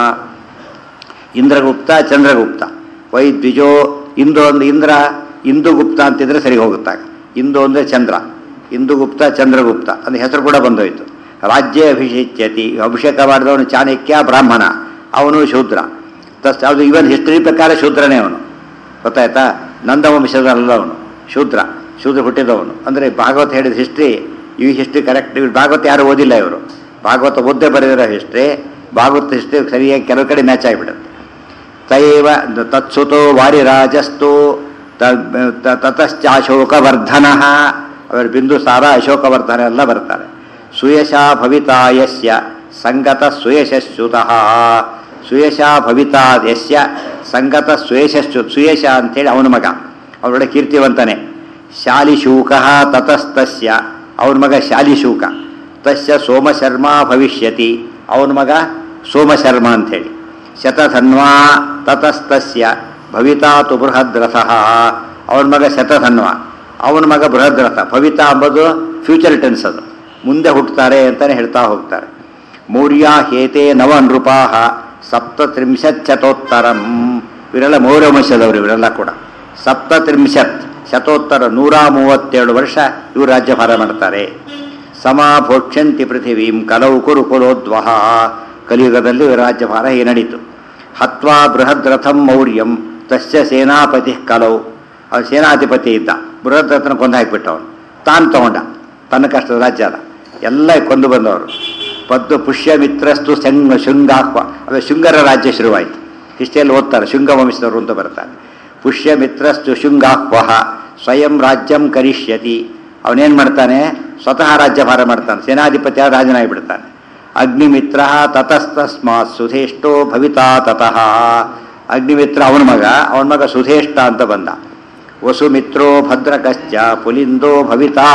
ಇಂದ್ರಗುಪ್ತ ಚಂದ್ರಗುಪ್ತ ವೈ ದ್ವಿಜೋ. ಇಂದು ಒಂದು ಇಂದ್ರ, ಇಂದುಗುಪ್ತ ಅಂತಿದ್ರೆ ಸರಿ ಹೋಗುತ್ತಾಗ. ಇಂದು ಅಂದರೆ ಚಂದ್ರ, ಇಂದುಗುಪ್ತ ಚಂದ್ರಗುಪ್ತ ಅಂದರೆ ಹೆಸರು ಕೂಡ ಬಂದೋಯ್ತು. ರಾಜ್ಯ ಅಭಿಷೇಚ್ಯತಿ, ಅಭಿಷೇಕ ಮಾಡಿದವನು ಚಾಣಕ್ಯ ಬ್ರಾಹ್ಮಣ, ಅವನು ಶೂದ್ರ. ತಸ್ ಅದು ಇವನ್ ಹಿಸ್ಟ್ರಿ ಪ್ರಕಾರ ಶೂದ್ರನೇ ಅವನು, ಗೊತ್ತಾಯ್ತಾ? ನಂದವಂಶದಲ್ಲ ಅವನು, ಶೂದ್ರ. ಶೂದ್ರ ಹುಟ್ಟಿದವನು ಅಂದರೆ ಭಾಗವತ ಹೇಳಿದ ಹಿಸ್ಟ್ರಿ, ಈ ಹಿಸ್ಟ್ರಿ ಕರೆಕ್ಟ್. ಇವ್ರು ಭಾಗವತ ಯಾರು ಓದಿಲ್ಲ, ಇವರು ಭಾಗವತ ಓದ್ದೇ ಬರೆದಿರೋ ಹಿಸ್ಟ್ರಿ. ಭಾಗವತ ಹಿಸ್ಟ್ರಿ ಸರಿಯಾಗಿ ಕೆಲವು ಕಡೆ ಮ್ಯಾಚ್ ಆಗಿಬಿಡುತ್ತೆ. ತಯೇವ ತತ್ಸುತೋ ವಾರಿರಾಜಸ್ತು ತತಶ್ಚಾಶೋಕವರ್ಧನ. ಅವರ ಬಿಂದುಸಾರ ಅಶೋಕವರ್ಧನ ಎಲ್ಲ ಬರ್ತಾರೆ. ಸುಯಶಾ ಭವಿತಾ ಯಸ್ಯ ಸಂಗತ ಸುಯಶಶ್ಯುತಃ. ಸುಯಶಾ ಭವಿತಾ ಯಸ್ಯ ಸಂಗತ ಸುಯಶಶ್ಚು. ಸುಯಶ ಅಂಥೇಳಿ ಅವನ ಮಗ, ಅವರೊಡೆ ಕೀರ್ತಿವಂತನೇ. ಶಾಲಿಶೂಕ ತತಸ್ತಸ್ಯ, ಅವನ ಮಗ ಶಾಲಿಶೂಕ. ತಸ್ಯ ಸೋಮಶರ್ಮ ಭವಿಷ್ಯತಿ, ಅವನ ಮಗ ಸೋಮಶರ್ಮ ಅಂಥೇಳಿ. ಶತಧನ್ವಾ ತತಸ್ತಸ್ಯ ಭವಿತಾ ತು ಬೃಹದ್ರಥಃ, ಅವನ ಮಗ ಶತಧನ್ವ. ಅವನ ಮಗ ಬೃಹದ್ರಥ. ಭವಿತ ಅಂಬುದು ಫ್ಯೂಚರ್ ಟೆನ್ಸ್, ಅದು ಮುಂದೆ ಹುಟ್ಟುತ್ತಾರೆ ಅಂತಲೇ ಹೇಳ್ತಾ ಹೋಗ್ತಾರೆ. ಮೌರ್ಯ ಹೇತೆ ನವ ನೃಪಾಹ ಸಪ್ತತ್ರಿಂಶತ್ ಶತೋತ್ತರಂ. ಇವರೆಲ್ಲ ಮೌರ್ಯ ವಂಶದವರು, ಇವರೆಲ್ಲ ಕೂಡ ಸಪ್ತತ್ರಿಂಶತ್ ಶತೋತ್ತರ ನೂರ ಮೂವತ್ತೇಳು ವರ್ಷ ಇವರು ರಾಜ್ಯಭಾರ ಮಾಡ್ತಾರೆ. ಸಮಾಭೋಕ್ಷಂತಿ ಪೃಥಿವೀಂ ಕಲೌ ಕುರುಕುಲೋದ್ವಹ. ಕಲಿಯುಗದಲ್ಲಿ ರಾಜ್ಯಭಾರ ಹೀಗೆ ನಡೀತು. ಹತ್ವಾ ಬೃಹದ್ರಥಂ ಮೌರ್ಯಂ ತಸ್ಯ ಸೇನಾಪತಿ ಕಲೌ. ಅವನು ಸೇನಾಧಿಪತಿ ಇದ್ದ, ಬೃಹದ್ರಥನ ಕೊಂದು ಹಾಕಿಬಿಟ್ಟು ಅವನು ತಾನು ತಗೊಂಡ, ತನ್ನ ಕಷ್ಟದ ರಾಜ್ಯ ಅದ, ಎಲ್ಲ ಕೊಂದು ಬಂದವರು. ಪದ್ದು ಪುಷ್ಯಮಿತ್ರಸ್ತು ಶಂಗ ಶೃಂಗಾಹ್ವ. ಅದೇ ಶೃಂಗರ ರಾಜ್ಯ ಶುರುವಾಯಿತು. ಹಿಸ್ಟ್ರಿಯಲ್ಲಿ ಓದ್ತಾರೆ, ಶೃಂಗ ವಂಶದವರು ಅಂತ ಬರ್ತಾರೆ. ಪುಷ್ಯಮಿತ್ರಸ್ತು ಶೃಂಗಾಹ್ವ ಸ್ವಯಂ ರಾಜ್ಯಂ ಕರಿಷ್ಯತಿ. ಅವನೇನು ಮಾಡ್ತಾನೆ, ಸ್ವತಃ ರಾಜ್ಯಭಾರ ಮಾಡ್ತಾನೆ, ಸೇನಾಧಿಪತಿ ರಾಜನಾಗಿ ಬಿಡ್ತಾನೆ. ಅಗ್ನಿಮಿತ್ರ ತತಸ್ತಸ್ಮಾತ್ ಸುಧೇಷ್ಟೋ ಭವಿತಾ ತತಃ. ಅಗ್ನಿಮಿತ್ರ ಅವನ ಮಗ, ಅವನ ಮಗ ಸುಧೇಷ್ಟ ಅಂತ ಬಂದ. ವಸುಮಿತ್ರೋ ಭದ್ರಕಶ್ಚ ಪುಲಿಂದೋ ಭವಿತಾ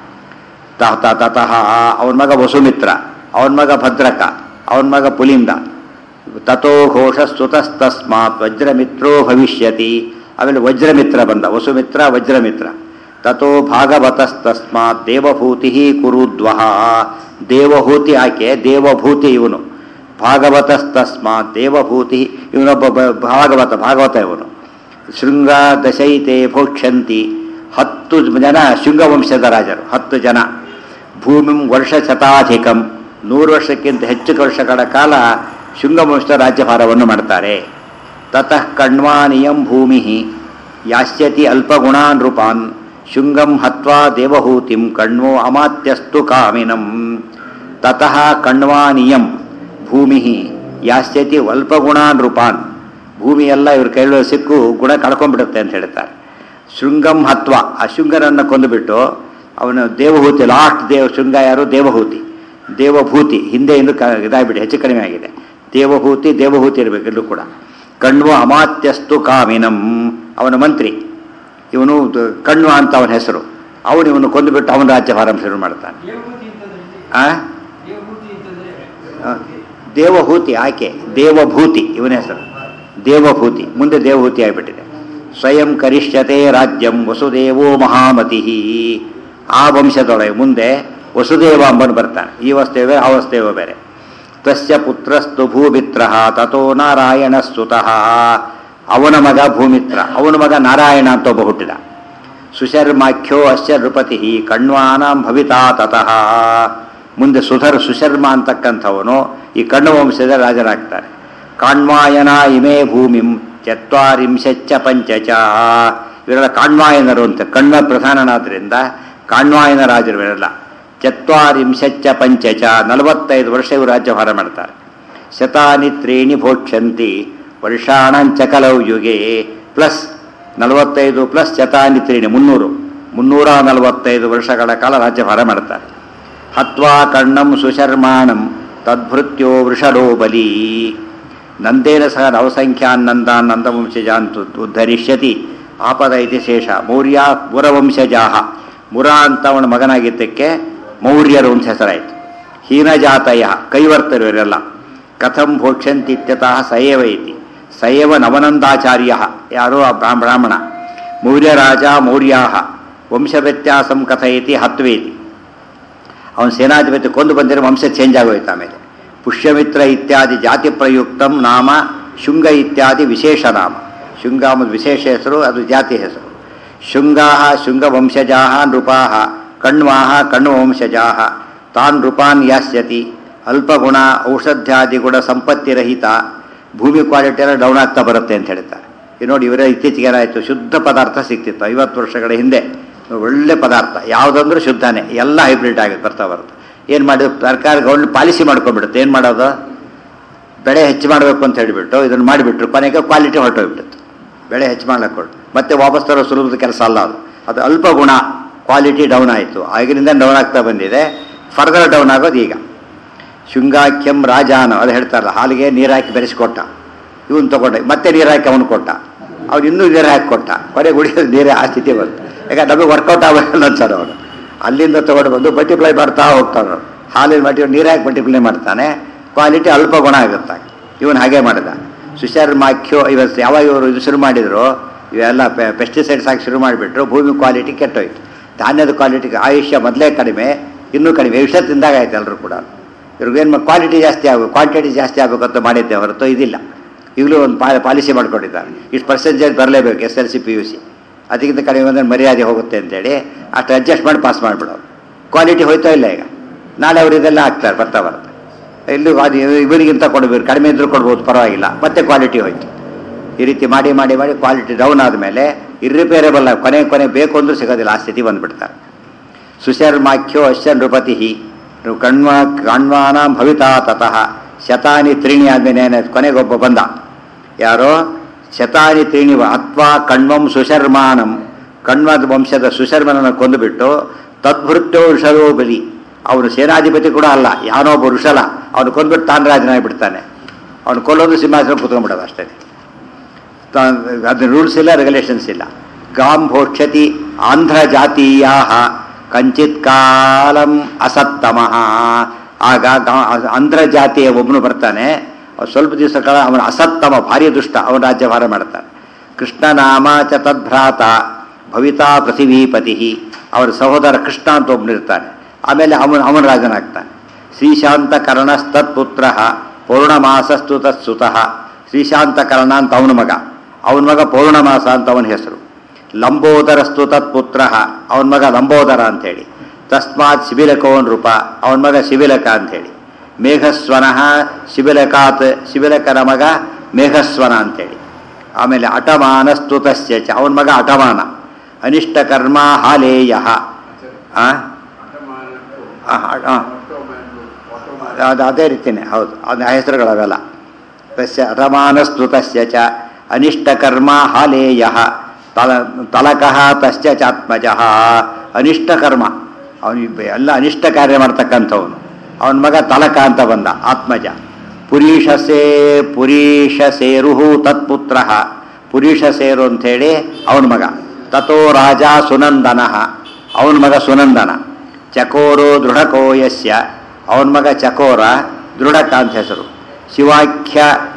ತತ ತತಃ. ಅವನ ಮಗ ವಸುಮಿತ್ರ, ಅವನ ಮಗ ಭದ್ರಕ, ಅವನ ಮಗ ಪುಲಿಂದ. ತಥೋ ಘೋಷಸ್ತುತಸ್ತಸ್ಮಾತ್ ವಜ್ರಮಿತ್ರೋ ಭವಿಷ್ಯತಿ. ಆಮೇಲೆ ವಜ್ರಮಿತ್ರ ಬಂದ, ವಸುಮಿತ್ರ ವಜ್ರಮಿತ್ರ. ತಥೋ ಭಾಗವತಸ್ತಸ್ಮಾತ್ ದೇವಭೂತಿ ಕುರುದ್ವಹ. ದೇವಭೂತಿ ಆಕೆ, ದೇವಭೂತಿ ಇವನು. ಭಾಗವತಸ್ತಸ್ಮಾತ್ ದೇವಭೂತಿ, ಇವನೊಬ್ಬ ಭಾಗವತ, ಭಾಗವತ ಇವನು. ಶೃಂಗ ದಶೈತೆ ಭೋಕ್ಷಂತಿ. ಹತ್ತು ಜನ ಶೃಂಗವಂಶದ ರಾಜರು, ಹತ್ತು ಜನ. ಭೂಮಿಂ ವರ್ಷ ಶತಾಧಿಕಂ, ನೂರು ವರ್ಷಕ್ಕಿಂತ ಹೆಚ್ಚು ವರ್ಷಗಳ ಕಾಲ ಶೃಂಗವಂಶದ ರಾಜ್ಯಭಾರವನ್ನು ಮಾಡ್ತಾರೆ. ತತಃ ಕಣ್ವಾನಿಯಂ ಭೂಮಿ ಯಾಸ್ಯತಿ ಅಲ್ಪಗುಣಾನ್ ನೃಪಾನ್ ಶೃಂಗಂ ಹತ್ವಾ ದೇವಹೂತಿಂ ಕಣ್ವೋ ಅಮಾತ್ಯಸ್ತು ಕಾಮಿನಂ. ತತಃ ಕಣ್ವಾನಿಯಂ ಭೂಮಿ ಯಾಸ್ಯತಿ ಅಲ್ಪಗುಣಾನ್ ನೃಪಾನ್. ಭೂಮಿಯೆಲ್ಲ ಇವ್ರ ಕೈలో ಸಿಕ್ಕು ಗುಣ ಕಳ್ಕೊಂಡ್ಬಿಡುತ್ತೆ ಅಂತ ಹೇಳ್ತಾರೆ. ಶೃಂಗಂ ಹತ್ವ, ಆ ಶೃಂಗರನ್ನು ಕೊಂದುಬಿಟ್ಟು ಅವನು ದೇವಹೂತಿ, ಲಾಸ್ಟ್ ದೇವ ಶೃಂಗ ಯಾರು, ದೇವಹೂತಿ. ದೇವಭೂತಿ ಹಿಂದೆ ಇಂದು ಕ ಇದಾಗ್ಬಿಟ್ಟು ಹೆಚ್ಚು ಕಡಿಮೆ ಆಗಿದೆ. ದೇವಭೂತಿ ದೇವಭೂತಿ ಇರಬೇಕು ಇಲ್ಲೂ ಕೂಡ. ಕಣ್ವ ಅಮಾತ್ಯಸ್ತು ಕಾಮಿನಂ, ಅವನ ಮಂತ್ರಿ ಇವನು, ಕಣ್ವ ಅಂತ ಅವನ ಹೆಸರು. ಅವನು ಇವನು ಕೊಂದುಬಿಟ್ಟು ಅವನ ರಾಜ್ಯಭಾರ ಶುರು ಮಾಡ್ತಾನೆ. ಆ ದೇವಹೂತಿ ಆಕೆ, ದೇವಭೂತಿ ಇವನ ಹೆಸರು, ದೇವಭೂತಿ. ಮುಂದೆ ದೇವಭೂತಿ ಆಗಿಬಿಟ್ಟಿದೆ. ಸ್ವಯಂ ಕರಿಷ್ಯತೆ ರಾಜ್ಯಂ ವಸುದೇವೋ ಮಹಾಮತಿ. ಆ ವಂಶದೊಳಗೆ ಮುಂದೆ ವಸುದೇವ ಅಂಬನು ಬರ್ತಾನೆ. ಈ ವಸ್ತೇವ ಆ ವಸ್ತೇವ ಬೇರೆ. ತಸ್ಯ ಪುತ್ರಸ್ತು ಭೂಮಿತ್ರ ತಥೋ ನಾರಾಯಣ ಸ್ತುತಃ. ಅವನ ಮಗ ಭೂಮಿತ್ರ, ಅವನ ಮಗ ನಾರಾಯಣ ಅಂತ ಒಬ್ಬ ಹುಟ್ಟಿದ. ಸುಶರ್ಮಾಖ್ಯೋ ಅಶ್ಯ ನೃಪತಿ ಕಣ್ವಾನಾಂ ಭವಿತಾ ತತಃ. ಮುಂದೆ ಸುಧರ್ ಸುಶರ್ಮ ಅಂತಕ್ಕಂಥವನು ಈ ಕಣ್ವ ವಂಶದ ರಾಜರಾಗ್ತಾರೆ. ಕಾಣ್ವಾಯನ ಇಮೇ ಭೂಮಿಂ ಚತ್ವಾರಿಂಶಚ್ಚ ಪಂಚಚ. ಇವರೆಲ್ಲ ಕಾಣ್ವಾಯನರು ಅಂತ, ಕಣ್ವ ಪ್ರಧಾನನಾದ್ರಿಂದ ಕಾಣ್ವಾಯನ ರಾಜರು ಇವರೆಲ್ಲ. ಚತ್ವಾರಿಂಶಚ್ಚ ಪಂಚಚ, ನಲವತ್ತೈದು ವರ್ಷ ಇವರು ರಾಜ್ಯಭಾರ ಮಾಡ್ತಾರೆ. ಶತಾನಿ ತ್ರೀಣಿ ಭೋಕ್ಷಂತಿ ವರ್ಷಾಣಂಚ ಕಲೌ ಯುಗೆ. ಪ್ಲಸ್ ನಲವತ್ತೈದು ಪ್ಲಸ್ ಶತಾನಿ ತ್ರೀಣಿ, ಮುನ್ನೂರು ಮುನ್ನೂರ ನಲವತ್ತೈದು ವರ್ಷಗಳ ಕಾಲ ರಾಜ್ಯಭಾರ ಮಾಡ್ತಾರೆ. ಹತ್ವಾ ಕರ್ಣಂ ಸುಶರ್ಮಾಣಂ ತದ್ಭೃತ್ಯೋ ವೃಷಲೋ ಬಲಿ. ನಂದೇನ ಸಹ ನವಸಂಖ್ಯಾನ್ನಂದಾನ್ ನಂದವಂಶಜಾಂತು ಉದ್ಧರಿಷ್ಯತಿ ಆಪದ ಇತಿ ಶೇಷ. ಮೌರ್ಯ ಮುರವಂಶಜಾಹ, ಮುರ ಅಂತ ಅವನ ಮಗನಾಗಿದ್ದಕ್ಕೆ ಮೌರ್ಯರು ಅಂತ ಹೆಸರಾಯಿತು. ಹೀನಜಾತಯ, ಕೈವರ್ತರು ಇವರೆಲ್ಲ. ಕಥಂ ಭೋಕ್ಷಂತಿತ್ಯತಃ ಸಯೇವ ಇತಿ. ಸಯೇವ ನವನಂದಾಚಾರ್ಯ, ಯಾರೋ ಆ ಬ್ರಾಹ್ಮಣ. ಮೌರ್ಯರಾಜ ಮೌರ್ಯಾಹ ವಂಶ ವ್ಯತ್ಯಾಸಂ ಕಥಯತಿ ಹತ್ವೇತಿ. ಅವನ ಸೇನಾಧಿಪತಿ ಕೊಂದು ಬಂದಿರೋ ವಂಶ ಚೇಂಜ್ ಆಗೋಯ್ತು. ಆಮೇಲೆ ಪುಷ್ಯಮಿತ್ರ ಇತ್ಯಾದಿ ಜಾತಿ ಪ್ರಯುಕ್ತಂ ನಾಮ ಶುಂಗ ಇತ್ಯಾದಿ ವಿಶೇಷ ನಾಮ. ಶುಂಗ ಅನ್ನೋದು ವಿಶೇಷ ಹೆಸರು, ಅದು ಜಾತಿ ಹೆಸರು. ಶುಂಗಾಹ ಶುಂಗವಂಶಜಾಹ ನೃಪಾಹ ಕಣ್ವಾಹ ಕಣ್ವಂಶಜಾಹ ತಾನ್ ನೃಪಾನ್ ಯಾಸ್ಯತಿ. ಅಲ್ಪಗುಣ ಔಷಧ್ಯಾದಿಗುಣ ಸಂಪತ್ತಿರಹಿತ. ಭೂಮಿ ಕ್ವಾಲಿಟಿ ಎಲ್ಲ ಡೌನ್ ಆಗ್ತಾ ಬರುತ್ತೆ ಅಂತ ಹೇಳ್ತಾರೆ. ಈ ನೋಡಿ, ಇವರ ಇತ್ತೀಚೆಗೆ ಏನಾಯಿತು, ಶುದ್ಧ ಪದಾರ್ಥ ಸಿಕ್ತಿತ್ತು ಐವತ್ತು ವರ್ಷಗಳ ಹಿಂದೆ. ಒಳ್ಳೆ ಪದಾರ್ಥ ಯಾವುದಂದ್ರೂ ಶುದ್ಧನೇ, ಎಲ್ಲ ಹೈಬ್ರಿಡ್ ಆಗುತ್ತೆ, ಬರ್ತಾ ಬರುತ್ತೆ. ಏನು ಮಾಡಿದ್ರು, ಸರ್ಕಾರ ಗೌರ್ಮೆಂಟ್ ಪಾಲಿಸಿ ಮಾಡ್ಕೊಂಡ್ಬಿಡುತ್ತೆ. ಏನು ಮಾಡೋದು, ಬೆಳೆ ಹೆಚ್ಚು ಮಾಡಬೇಕು ಅಂತ ಹೇಳಿಬಿಟ್ಟು ಇದನ್ನು ಮಾಡಿಬಿಟ್ರು, ಕೊನೆಗೆ ಕ್ವಾಲಿಟಿ ಹೊರಟೋಗ್ಬಿಡುತ್ತೆ. ಬೆಳೆ ಹೆಚ್ಚು ಮಾಡ್ಲಿಕ್ಕೆ ಕೊಟ್ಟು ಮತ್ತೆ ವಾಪಸ್ ತರೋ ಸುಲಭದ ಕೆಲಸ ಅಲ್ಲ ಅದು. ಅದು ಅಲ್ಪ ಗುಣ, ಕ್ವಾಲಿಟಿ ಡೌನ್ ಆಯಿತು. ಆಗಿನಿಂದ ಡೌನ್ ಆಗ್ತಾ ಬಂದಿದೆ, ಫರ್ದರ್ ಡೌನ್ ಆಗೋದು ಈಗ. ಶೃಂಗಾಖ್ಯಂ ರಾಜಾನ, ಅದು ಹೇಳ್ತಾರಲ್ಲ, ಹಾಲಿಗೆ ನೀರು ಹಾಕಿ ಬೆರೆಸಿಕೊಟ್ಟ, ಇವನು ತೊಗೊಂಡ, ಮತ್ತೆ ನೀರು ಹಾಕಿ ಅವನು ಕೊಟ್ಟ, ಅವ್ನು ಇನ್ನೂ ನೀರು ಹಾಕಿ ಕೊಟ್ಟ, ಕೊನೆಗೆ ಕುಡಿಯೋದು ನೀರೇ ಆ ಸ್ಥಿತಿ ಬಂತು. ಯಾಕಂದ್ರೆ ನಮಗೆ ವರ್ಕೌಟ್ ಆಗಲ್ಲ ಅನ್ಸೋದು. ಅವನು ಅಲ್ಲಿಂದ ತೊಗೊಂಡು ಬಂದು ಮಲ್ಟಿಪ್ಲೈ ಮಾಡ್ತಾ ಹೋಗ್ತಾನೆ. ಹಾಲಿನ ಮಟ್ಟಿ ನೀರು ಹಾಕಿ ಮಲ್ಟಿಪ್ಲೈ ಮಾಡ್ತಾನೆ, ಕ್ವಾಲಿಟಿ ಅಲ್ಪ ಗುಣ ಆಗುತ್ತೆ. ಇವನು ಹಾಗೆ ಮಾಡಿದ. ಸುಶರ್ಮಾಖ್ಯೋ, ಇವತ್ತು ಯಾವಾಗ ಇವರು ಇದು ಶುರು ಮಾಡಿದ್ರು, ಇವೆಲ್ಲ ಪೆಸ್ಟಿಸೈಡ್ಸ್ ಹಾಕಿ ಶುರು ಮಾಡಿಬಿಟ್ರು, ಭೂಮಿ ಕ್ವಾಲಿಟಿ ಕೆಟ್ಟೋಯ್ತು. ಧಾನ್ಯದ ಕ್ವಾಲಿಟಿಗೆ ಆಯುಷ್ಯ ಮೊದಲೇ ಕಡಿಮೆ, ಇನ್ನೂ ಕಡಿಮೆ, ವಿಷ ತಿಂದಾಗ ಆಯ್ತು ಎಲ್ಲರೂ ಕೂಡ. ಇವ್ರಿಗೇನು ಕ್ವಾಲಿಟಿ ಜಾಸ್ತಿ ಆಗಬೇಕು, ಕ್ವಾಂಟಿಟಿ ಜಾಸ್ತಿ ಆಗಬೇಕು ಅಂತ ಮಾಡಿದ್ದೆ ಹೊರತು ಇದಿಲ್ಲ. ಈಗಲೂ ಒಂದು ಪಾ ಪಾಲಿಸಿ ಮಾಡ್ಕೊಂಡಿದ್ದಾರೆ, ಇಷ್ಟು ಪರ್ಸೆಂಟೇಜ್ ಬರಲೇಬೇಕು S L C P U C, ಅದಕ್ಕಿಂತ ಕಡಿಮೆ ಬಂದರೆ ಮರ್ಯಾದೆ ಹೋಗುತ್ತೆ ಅಂತೇಳಿ ಅಷ್ಟು ಅಡ್ಜಸ್ಟ್ ಮಾಡಿ ಪಾಸ್ ಮಾಡಿಬಿಡೋರು. ಕ್ವಾಲಿಟಿ ಹೋಯ್ತೋ ಇಲ್ಲ, ಈಗ ನಾಳೆ ಅವರು ಇದೆಲ್ಲ ಹಾಕ್ತಾರೆ ಬರ್ತಾ ಬರ್ತಾ. ಇಲ್ಲೂ ಅದು ಇವರಿಗಿಂತ ಕೊಡಬೇಕು, ಕಡಿಮೆ ಇದ್ರೂ ಕೊಡ್ಬೋದು ಪರವಾಗಿಲ್ಲ, ಮತ್ತೆ ಕ್ವಾಲಿಟಿ ಹೋಯ್ತು. ಈ ರೀತಿ ಮಾಡಿ ಮಾಡಿ ಮಾಡಿ ಕ್ವಾಲಿಟಿ ಡೌನ್ ಆದಮೇಲೆ ಇರ್ರಿಪೇರೇಬಲ್ ಕೊನೆ ಕೊನೆ ಬೇಕು ಅಂದ್ರೂ ಸಿಗೋದಿಲ್ಲ, ಆ ಸ್ಥಿತಿ ಬಂದುಬಿಡ್ತಾರೆ. ಸುಶರ್ಮಾಖ್ಯೋ ಅಶ್ಯ ನೃಪತಿ ಕಣ್ವ ಕಣ್ವಾನ ಭವಿತಾ ತತಃ ಶತಾನಿ ತ್ರೀಣಿ ಆದ್ಮೇಲೆ ಕೊನೆಗೊಬ್ಬ ಬಂದ, ಯಾರೋ ಶತಾನಿ ತ್ರೀಣಿ ಅಥ್ವಾ ಕಣ್ವಂ ಸುಶರ್ಮಾನಂ, ಕಣ್ವದ ವಂಶದ ಸುಶರ್ಮನನ್ನು ಕೊಂದುಬಿಟ್ಟು ತದ್ಭೃತ್ಯೋ ಋಷಭೋ ಬಲಿ, ಅವನು ಸೇನಾಧಿಪತಿ ಕೂಡ ಅಲ್ಲ, ಯಾನೊಬ್ಬ ಋಷಲ, ಅವನು ಕೊಂದ್ಬಿಟ್ಟು ತಾನು ರಾಜನಾಗಿ ಬಿಡ್ತಾನೆ. ಅವನು ಕೊಲ್ಲೋದು ಸಿಂಹಾಸನ ಕೂತ್ಕೊಂಡ್ಬಿಡೋದು ಅಷ್ಟೇ. ಅದ್ರ ರೂಲ್ಸ್ ಇಲ್ಲ, ರೆಗ್ಯುಲೇಷನ್ಸ್ ಇಲ್ಲ. ಗಾಂ ಭೋಕ್ಷತಿ ಆಂಧ್ರ ಜಾತೀಯಾ ಕಂಚಿತ್ ಕಾಲಂ ಅಸತ್ತಮಃ. ಆಗ ಆಂಧ್ರ ಜಾತಿಯ ಒಬ್ಬನು ಬರ್ತಾನೆ, ಸ್ವಲ್ಪ ದಿವಸ ಕಾಲ ಅವನ ಅಸತ್ತಮ ಭಾರಿ ದುಷ್ಟ, ಅವನ ರಾಜ್ಯಭಾರ ಮಾಡ್ತಾನೆ. ಕೃಷ್ಣನಾಮ ಚ ತದ್ಭ್ರಾತ ಭವಿತಾ ಪೃಥಿವೀಪತಿ, ಅವರ ಸಹೋದರ ಕೃಷ್ಣ ಅಂತ ಒಬ್ಬನಿರ್ತಾನೆ, ಆಮೇಲೆ ಅವನು ಅವನ ರಾಜನಾಗ್ತಾನೆ. ಶ್ರೀಶಾಂತಕರ್ಣಸ್ತತ್ಪುತ್ರ ಪೌರ್ಣಮಾಸಸ್ತು ತತ್ಸುತಃ, ಶ್ರೀಶಾಂತಕರ್ಣ ಅಂತ ಅವನ ಮಗ, ಅವನ ಮಗ ಪೌರ್ಣಮಾಸ ಅಂತ ಅವನ ಹೆಸರು. ಲಂಬೋದರಸ್ತು ತತ್ಪುತ್ರ, ಅವನ ಮಗ ಲಂಬೋದರ ಅಂಥೇಳಿ. ತಸ್ಮಾತ್ ಶಿಬಿಲಕೋನ್ ರೂಪ, ಅವನ ಮಗ ಶಿಬಿಲಕ ಅಂಥೇಳಿ. ಮೇಘಸ್ವನಃ ಶಿಬಿಲಕಾತ್, ಶಿಬಿಲಕನ ಮಗ ಮೇಘಸ್ವನ ಅಂಥೇಳಿ. ಆಮೇಲೆ ಅಟಮಾನಸ್ತು ತಸ್ಯ ಚ, ಅವನ ಮಗ ಅಟಮಾನ. ಅನಿಷ್ಟಕರ್ಮ ಹಾಲೇಯ, ಅದು ಅದೇ ರೀತಿಯೇ ಹೌದು, ಅದು ಹೆಸರುಗಳವೆಲ್ಲ. ತಸ್ಯ ಅಟಮಾನಸ್ತು ತಸ್ಯ ಚ ಅನಿಷ್ಟಕರ್ಮ ಹಾಲೇಯ ತಲ ತಲಕಃ ತಸ್ಯ ಚಾತ್ಮಜಃ. ಅನಿಷ್ಟಕರ್ಮ, ಅವನು ಎಲ್ಲ ಅನಿಷ್ಟ ಕಾರ್ಯ ಮಾಡ್ತಕ್ಕಂಥವನು. ಅವನ ಮಗ ತಲಕ ಅಂತ ಬಂದ, ಆತ್ಮಜ. ಪುರೀಷಸೇ ಪುರೀಷಸೇರುಹು ತತ್ಪುತ್ರ, ಪುರೀಷಸೇರು ಅಂಥೇಳಿ ಅವನ ಮಗ. ತಥೋ ರಾಜ ಸುನಂದನ, ಅವನ ಮಗ ಸುನಂದನ. ಚಕೋರೋ ದೃಢಕೋ ಯಸ್ಯ, ಅವನ ಮಗ ಚಕೋರ, ದೃಢಕ ಅಂತ ಹೆಸರು. ಶಿವಾಖ್ಯ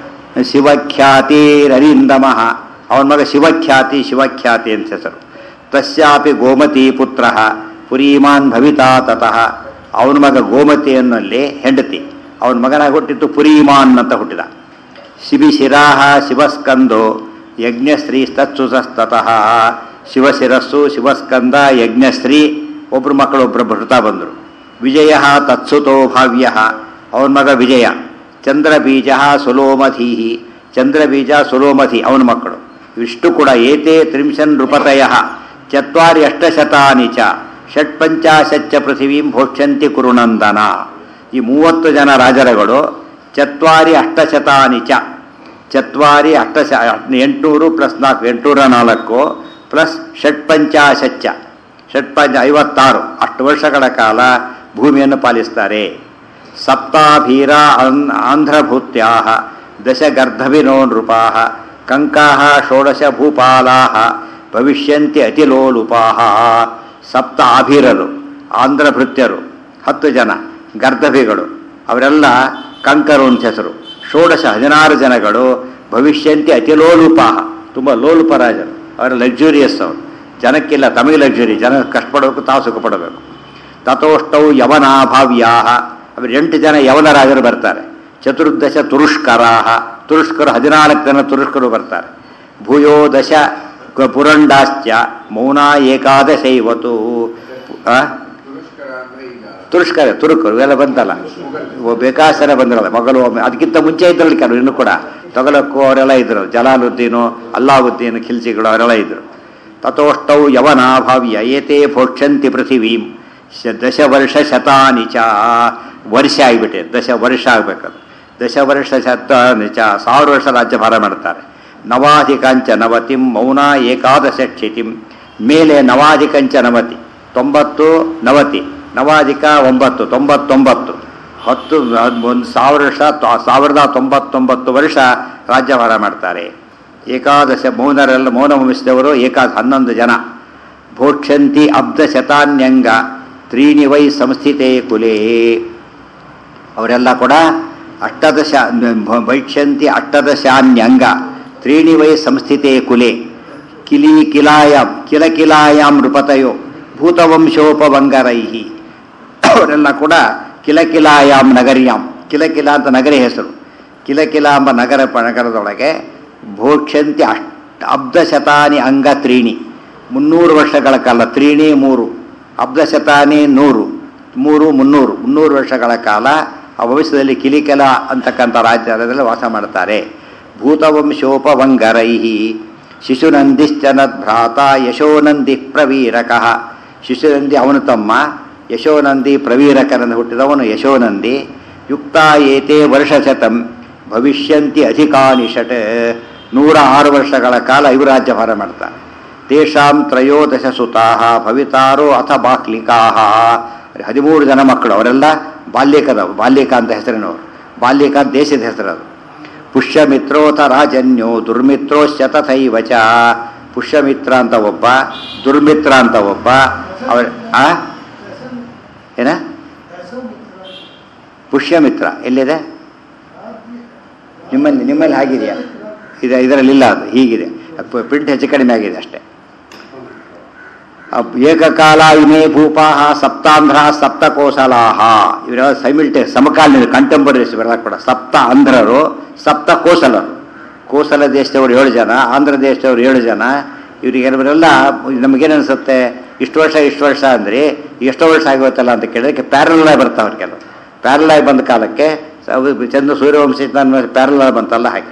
ಶಿವಖ್ಯಾತಿರರಿಂದಮಃ, ಅವನ ಮಗ ಶಿವಖ್ಯಾತಿ, ಶಿವಖ್ಯಾತಿ ಅಂತ ಹೆಸರು. ತಸ್ಯಾಪಿ ಗೋಮತಿ ಪುತ್ರ ಪುರೀಮಾನ್ ಭವಿತಾ ತತಃ, ಅವನ ಮಗ ಗೋಮತಿಯನ್ನಲ್ಲಿ ಹೆಂಡತಿ, ಅವನ ಮಗನಾಗಿ ಹುಟ್ಟಿತ್ತು ಪುರೀಮಾನ್ ಅಂತ ಹುಟ್ಟಿದ. ಶಿಬಿಶಿರಾಹ ಶಿವಸ್ಕಂದೋ ಯಜ್ಞಶ್ರೀ ತತ್ಸುತಸ್ತತಃ, ಶಿವಶಿರಸ್ಸು ಶಿವಸ್ಕಂದ ಯಜ್ಞಶ್ರೀ, ಒಬ್ಬರು ಮಕ್ಕಳು ಒಬ್ಬರು ಹುಡ್ತಾ ಬಂದರು. ವಿಜಯ ತತ್ಸುತೋ ಭಾವ್ಯ, ಅವನ ಮಗ ವಿಜಯ. ಚಂದ್ರಬೀಜ ಸುಲೋಮಧೀ, ಚಂದ್ರಬೀಜ ಸುಲೋಮಧಿ ಅವನ ಮಕ್ಕಳು. ಇಷ್ಟು ಕೂಡ ಏತೇ ತ್ರಿಂಶನ್ ನೃಪತಯ ಚತ್ವಾರಿ ಅಷ್ಟಶತಾನಿ ಚ ಷಟ್ಪಂಚಾಶಚ್ಚ ಪೃಥಿವೀಂ ಭೋಕ್ಷಂತಿ ಕುರುನಂದನ. ಈ ಮೂವತ್ತು ಜನ ರಾಜರುಗಳು ಚತ್ವಾರಿ ಅಷ್ಟಶತಾನಿ ಚ, ಚತ್ವಾರಿ ಅಷ್ಟಶ ಎಂಟುನೂರು ಪ್ಲಸ್ ನಾಲ್ಕು, ಎಂಟುನೂರ ನಾಲ್ಕು ಪ್ಲಸ್ ಷಟ್ಪಂಚಾಶಚ್ಚ, ಷಟ್ಪಂಚ ಐವತ್ತಾರು, ಅಷ್ಟು ವರ್ಷಗಳ ಕಾಲ ಭೂಮಿಯನ್ನು ಪಾಲಿಸ್ತಾರೆ. ಸಪ್ತಾಭೀರ ಆಂಧ್ರಭೂತ್ಯಾ ದಶಗರ್ಧವಿನೋ ನೃಪಾ ಕಂಕಾ ಷೋಡಶ ಭೂಪಾಲಾ ಭವಿಷ್ಯಂತಿ ಅತಿಲೋಲುಪಾ. ಸಪ್ತ ಆಭೀರರು, ಆಂಧ್ರಭೃತ್ಯರು ಹತ್ತು ಜನ, ಗರ್ಧಭಿಗಳು ಅವರೆಲ್ಲ ಕಂಕರು ಅಂತ ಹೆಸರು. ಷೋಡಶ ಹದಿನಾರು ಜನಗಳು ಭವಿಷ್ಯಂತಿ ಅತಿಲೋಲುಪಾ, ತುಂಬ ಲೋಲುಪರಾಜರು, ಅವರ ಲಕ್ಸುರಿಯಸ್ ಅವರು. ಜನಕ್ಕಿಲ್ಲ, ತಮಗೆ ಲಕ್ಸುರಿ, ಜನ ಕಷ್ಟಪಡಬೇಕು, ತಾವು ಸುಖ ಪಡಬೇಕು. ತಥೋಷ್ಟೌ ಯವನಾಭಾವ್ಯಾ, ಅವರು ಎಂಟು ಜನ ಯವನ ರಾಜರು ಬರ್ತಾರೆ. ಚತುರ್ದಶ ತುರುಷ್ಕರಾಹ, ತುರುಷ್ಕರು ಹದಿನಾಲ್ಕು ಜನ ತುರುಷ್ಕರು ಬರ್ತಾರೆ. ಭೂಯೋ ದಶ ಪುರಂಡಾಶ್ಚ ಮೌನಾ ಏಕಾದಶೈವತು. ತುರುಷ್ಕರ ತುರುಕರು ಇವೆಲ್ಲ ಬಂತಲ್ಲ, ಬೇಕಾಸರ ಬಂದಿರಲ್ಲ ಮಗಳು. ಒಮ್ಮೆ ಅದಕ್ಕಿಂತ ಮುಂಚೆ ಇದ್ರಲ್ಲಿ ಕೆಲವು ಇನ್ನೂ ಕೂಡ ತೊಗಲಕ್ಕೂ ಅವರೆಲ್ಲ ಇದ್ರು, ಜಲಾಲುದ್ದೀನು ಅಲ್ಲಾವುದ್ದೀನು ಖಿಲ್ಜಿಗಳು ಅವರೆಲ್ಲ ಇದ್ರು. ತಥೋಷ್ಟೌ ಯವನಾಭಾವ್ಯ ಏತೇ ಭೋಕ್ಷಂತಿ ಪೃಥಿವೀಂ ದಶ ವರ್ಷ ಶತಾನಿ ಚ, ವರ್ಷ ಆಗಿಬಿಟ್ಟೆ, ದಶ ವರ್ಷ ಆಗಬೇಕದು. ದಶ ವರ್ಷ ಶತಾನಿ ಚ, ಸಾವಿರ ವರ್ಷ ರಾಜ್ಯಭಾರ ಮಾಡ್ತಾರೆ. ನವಾಧಿಕಾಂಚ ನವತಿಂ ಮೌನಾ ಏಕಾದಶ ಕ್ಷಿತಿಂ, ಮೇಲೆ ನವಾಧಿಕಂಚ ನವತಿ, ತೊಂಬತ್ತು ನವತಿ, ನವಾಧಿಕ ಒಂಬತ್ತು, ತೊಂಬತ್ತೊಂಬತ್ತು, ಹತ್ತು ಒಂದು ಸಾವಿರ ವರ್ಷ, ಸಾವಿರದ ತೊಂಬತ್ತೊಂಬತ್ತು ವರ್ಷ ರಾಜ್ಯಭಾರ ಮಾಡ್ತಾರೆ. ಏಕಾದಶ ಮೌನರೆಲ್ಲ ಮೌನ ವಂಶದವರು ಏಕಾದ ಹನ್ನೊಂದು ಜನ. ಭೋಕ್ಷಂತಿ ಅಬ್ಧ ಶತಾನ್ಯಂಗ ತ್ರೀಣಿ ವೈ ಸಂಸ್ಥಿತೇ ಕುಲೇ, ಅವರೆಲ್ಲ ಕೂಡ ಅಷ್ಟದಶ ಭೈಕ್ಷಂತಿ ಅಷ್ಟದಶಾನ್ಯಂಗ ತ್ರೀಣಿ ವೈ ಸಂಸ್ಥಿತೇ ಕುಲೆ. ಕಿಲಿ ಕಿಲಾಯಾಮ್ ಕಿಲ ಕಿಲಾಯಾಮ್ ನೃಪತಯೋ, ಭೂತವಂಶೋಪವಂಗರೈಹಿ ಅವರೆಲ್ಲ ಕೂಡ ಕಿಲಕಿಲಾಯಾಮ್ ನಗರ್ಯಾಮ್, ಕಿಲಕಿಲ ಅಂತ ನಗರಿ ಹೆಸರು. ಕಿಲಕಿಲ ಎಂಬ ನಗರ ನಗರದೊಳಗೆ ಭೋಕ್ಷಂತಿ ಅಷ್ಟ ಅಬ್ಧಶತಾನಿ ಅಂಗ ತ್ರೀಣಿ, ಮುನ್ನೂರು ವರ್ಷಗಳ ಕಾಲ, ತ್ರೀಣಿ ಮೂರು, ಅಬ್ಧಶತಾನಿ ನೂರು, ಮೂರು ಮುನ್ನೂರು, ಮುನ್ನೂರು ವರ್ಷಗಳ ಕಾಲ ಆ ಭವಿಷ್ಯದಲ್ಲಿ ಕಿಲಿಕೆಲ ಅಂತಕ್ಕಂಥ ರಾಜ್ಯದಲ್ಲಿ ವಾಸ ಮಾಡ್ತಾರೆ. ಭೂತವಂಶೋಪವಂಗರೈಹಿ ಶಿಶುನಂದಿಶ್ಚನದ್ಭ್ರಾತ ಯಶೋನಂದಿ ಪ್ರವೀರಕಃ. ಶಿಶುನಂದಿ ಅವನು ತಮ್ಮ, ಯಶೋನಂದಿ ಪ್ರವೀರಕರನ್ನು ಹುಟ್ಟಿದವನು ಯಶೋನಂದಿ. ಯುಕ್ತ ಏತೆ ವರ್ಷಶತಂ ಭವಿಷ್ಯಂತಿ ಅಧಿಕಾನಿ ಷಟ್, ನೂರ ಆರು ವರ್ಷಗಳ ಕಾಲ ಇವರು ರಾಜ್ಯಭಾರ ಮಾಡ್ತಾರೆ. ತೇಷಾಂ ತ್ರಯೋದಶ ಸುತಾಹ ಭವಿತಾರೋ ಅಥ ಬಾಕ್ಲಿಕಾಹ, ಹದಿಮೂರು ಜನ ಮಕ್ಕಳು, ಅವರೆಲ್ಲ ಬಾಲ್ಯಕದವರು, ಬಾಲ್ಯಕ ಅಂತ ಹೆಸರಿನವರು, ಬಾಲ್ಯಕ ಅಂತ ದೇಶದ ಹೆಸರದು. ಪುಷ್ಯಮಿತ್ರೋಥ ರಾಜನ್ಯೋ ದುರ್ಮಿತ್ರೋಶ್ಚ ತಥೈವ ಚ, ಪುಷ್ಯಮಿತ್ರ ಅಂತ ಒಬ್ಬ, ದುರ್ಮಿತ್ರ ಅಂತ ಒಬ್ಬ. ಅವರ ಆ ಏನ ಪುಷ್ಯಮಿತ್ರ ಎಲ್ಲಿದೆ ನಿಮ್ಮಲ್ಲಿ? ನಿಮ್ಮಲ್ಲಿ ಆಗಿದೆಯಾ? ಇದೆ, ಇದರಲ್ಲಿಲ್ಲ, ಅದು ಹೀಗಿದೆ, ಪ್ರಿಂಟ್ ಹೆಚ್ಚು ಕಡಿಮೆ ಆಗಿದೆ ಅಷ್ಟೇ. ಏಕಕಾಲ ಇಮೇ ಭೂಪಾಹ ಸಪ್ತಾಂಧ್ರ ಸಪ್ತಕೋಸಲಾಹ, ಇವರ ಸೈಮಿಲ್ಟೇ ಸಮಕಾಲೀನ ಕಂಟೆಂಪರರೀಸ್ ಇವೆಲ್ಲ ಕೂಡ. ಸಪ್ತ ಆಂಧ್ರರು, ಸಪ್ತ ಕೋಸಲರು. ಕೋಸಲ ದೇಶದವರು ಏಳು ಜನ, ಆಂಧ್ರ ದೇಶದವರು ಏಳು ಜನ. ಇವರಿಗೆ ಇವರೆಲ್ಲ ನಮಗೇನು ಅನಿಸುತ್ತೆ, ಇಷ್ಟು ವರ್ಷ ಇಷ್ಟು ವರ್ಷ ಅಂದರೆ ಎಷ್ಟೋ ವರ್ಷ ಆಗಿರುತ್ತಲ್ಲ ಅಂತ ಕೇಳಿದಕ್ಕೆ ಪ್ಯಾರಲಾಗಿ ಬರ್ತಾವೆ ಅವ್ರು ಕೆಲವು. ಪ್ಯಾರಲಾಗಿ ಬಂದ ಕಾಲಕ್ಕೆ ಚಂದ್ರ ಸೂರ್ಯವಂಶ ಪ್ಯಾರಲಾಗಿ ಬಂತಲ್ಲ, ಹಾಗೆ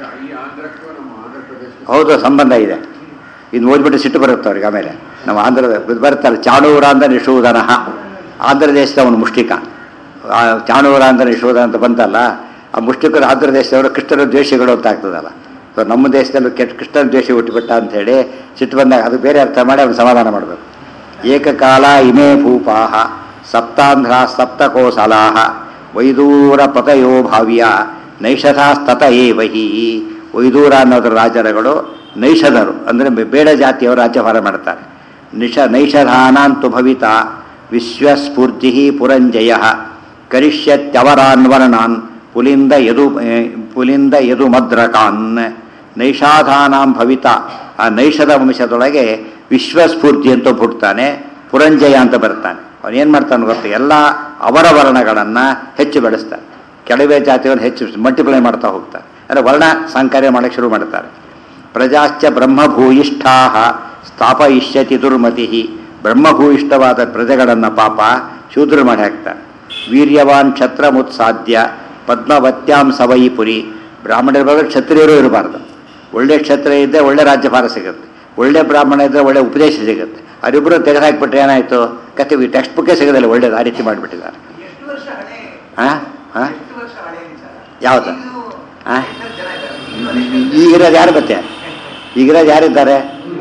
ಹೌದು ಸಂಬಂಧ ಇದೆ. ಇನ್ನು ಓದ್ಬಿಟ್ಟು ಸಿಟ್ಟು ಬರುತ್ತೆ ಅವ್ರಿಗೆ. ಆಮೇಲೆ ನಮ್ಮ ಆಂಧ್ರ ಬರ್ತಾರೆ, ಚಾಣೂರ ಅಂತ ನಿಷೂದನ, ಆಂಧ್ರ ದೇಶದವನು ಮುಷ್ಟಿಕ. ಚಾಣೂರ ಅಂತ ನಿಷೂದನ ಅಂತ ಬಂತಲ್ಲ, ಆ ಮುಷ್ಟಿಕರು ಆಂಧ್ರ ದೇಶದವರು ಕೃಷ್ಣನ ದ್ವೇಷಗಳು ಅಂತ ಆಗ್ತದಲ್ಲ. ಸೊ ನಮ್ಮ ದೇಶದಲ್ಲಿ ಕೆಟ್ಟ ಕೃಷ್ಣನ ದ್ವೇಷ ಹುಟ್ಟುಬಿಟ್ಟ ಅಂಥೇಳಿ ಸಿಟ್ಟು ಬಂದಾಗ ಅದು ಬೇರೆ ಅರ್ಥ ಮಾಡಿ ಅವ್ನು ಸಮಾಧಾನ ಮಾಡಬೇಕು. ಏಕಕಾಲ ಇಮೇ ಭೂಪಾಹ ಸಪ್ತಾಂಧ್ರ ಸಪ್ತಕೋಸಲಾಹ ವೈದೂರ ಪತಯೋ ಭಾವ್ಯ ನೈಷಧಾಸ್ತತ ಏವಹಿ. ವೈದೂರ ಅನ್ನೋದ್ರ ರಾಜರುಗಳು ನೈಷಧರು, ಅಂದರೆ ಬೇಡ ಜಾತಿಯವರು ರಾಜ್ಯಭಾರ ಮಾಡ್ತಾರೆ. ನಿಷ ನೈಷಧಾನಾಂತು ಭವಿತ ವಿಶ್ವಸ್ಫೂರ್ತಿ ಪುರಂಜಯ ಕರಿಷ್ಯತ್ಯವರಾನ್ವರ್ಣಾನ್ ಪುಲಿಂದ ಯದು ಪುಲಿಂದ ಯದು ಮದ್ರಕಾನ್. ನೈಷಾಧಾನಾಂ ಭವಿತ, ಆ ನೈಷಧ ವಂಶದೊಳಗೆ ವಿಶ್ವಸ್ಫೂರ್ತಿ ಅಂತ ಹುಡ್ತಾನೆ, ಪುರಂಜಯ ಅಂತ ಬರ್ತಾನೆ. ಅವನೇನು ಮಾಡ್ತಾನೆ ಗೊತ್ತು, ಎಲ್ಲ ಅವರ ವರ್ಣಗಳನ್ನು ಹೆಚ್ಚು ಬೆಳೆಸ್ತಾನೆ, ಕೆಳವೆ ಜಾತಿಯನ್ನು ಹೆಚ್ಚು ಮಲ್ಟಿಪ್ಲೈ ಮಾಡ್ತಾ ಹೋಗ್ತಾರೆ. ಅಂದರೆ ವರ್ಣ ಸಂಕರ್ಯ ಮಾಡೋಕ್ಕೆ ಶುರು ಮಾಡ್ತಾರೆ. ಪ್ರಜಾಶ್ಚ ಬ್ರಹ್ಮಭೂಯಿಷ್ಠಾ ಸ್ಥಾಪಯಿಷ್ಯತಿ ದುರ್ಮತಿ, ಬ್ರಹ್ಮಭೂಯಿಷ್ಠವಾದ ಪ್ರಜೆಗಳನ್ನು ಪಾಪ ಶೂದ್ರ ಮಾಡಿ ಹಾಕ್ತಾರೆ. ವೀರ್ಯವಾನ್ ಕ್ಷತ್ರ ಮುತ್ಸಾಧ್ಯ ಪದ್ಮವತ್ಯಾಂ ಸವೈಪುರಿ, ಬ್ರಾಹ್ಮಣರ ಬಗ್ಗೆ ಕ್ಷತ್ರಿಯರು ಇರಬಾರ್ದು. ಒಳ್ಳೆ ಕ್ಷತ್ರಿಯ ಇದ್ದರೆ ಒಳ್ಳೆ ರಾಜ್ಯಭಾರ ಸಿಗುತ್ತೆ, ಒಳ್ಳೆ ಬ್ರಾಹ್ಮಣ ಇದ್ದರೆ ಒಳ್ಳೆ ಉಪದೇಶ ಸಿಗುತ್ತೆ. ಅವರಿಬ್ಬರು ತೆಗೆದುಹಾಕ್ಬಿಟ್ರೆ ಏನಾಯಿತು ಕತೆ, ಟೆಕ್ಸ್ಟ್ ಬುಕ್ಕೇ ಸಿಗೋದಿಲ್ಲ, ಒಳ್ಳೇದು ಆ ರೀತಿ ಮಾಡಿಬಿಟ್ಟಿದ್ದಾರೆ. ಹಾಂ ಹಾಂ ಯಾವುದು ಹಾಂ ಈಗಿರೋದು ಯಾರು ಮತ್ತೆ? ಈಗಿರೋದು ಯಾರಿದ್ದಾರೆ?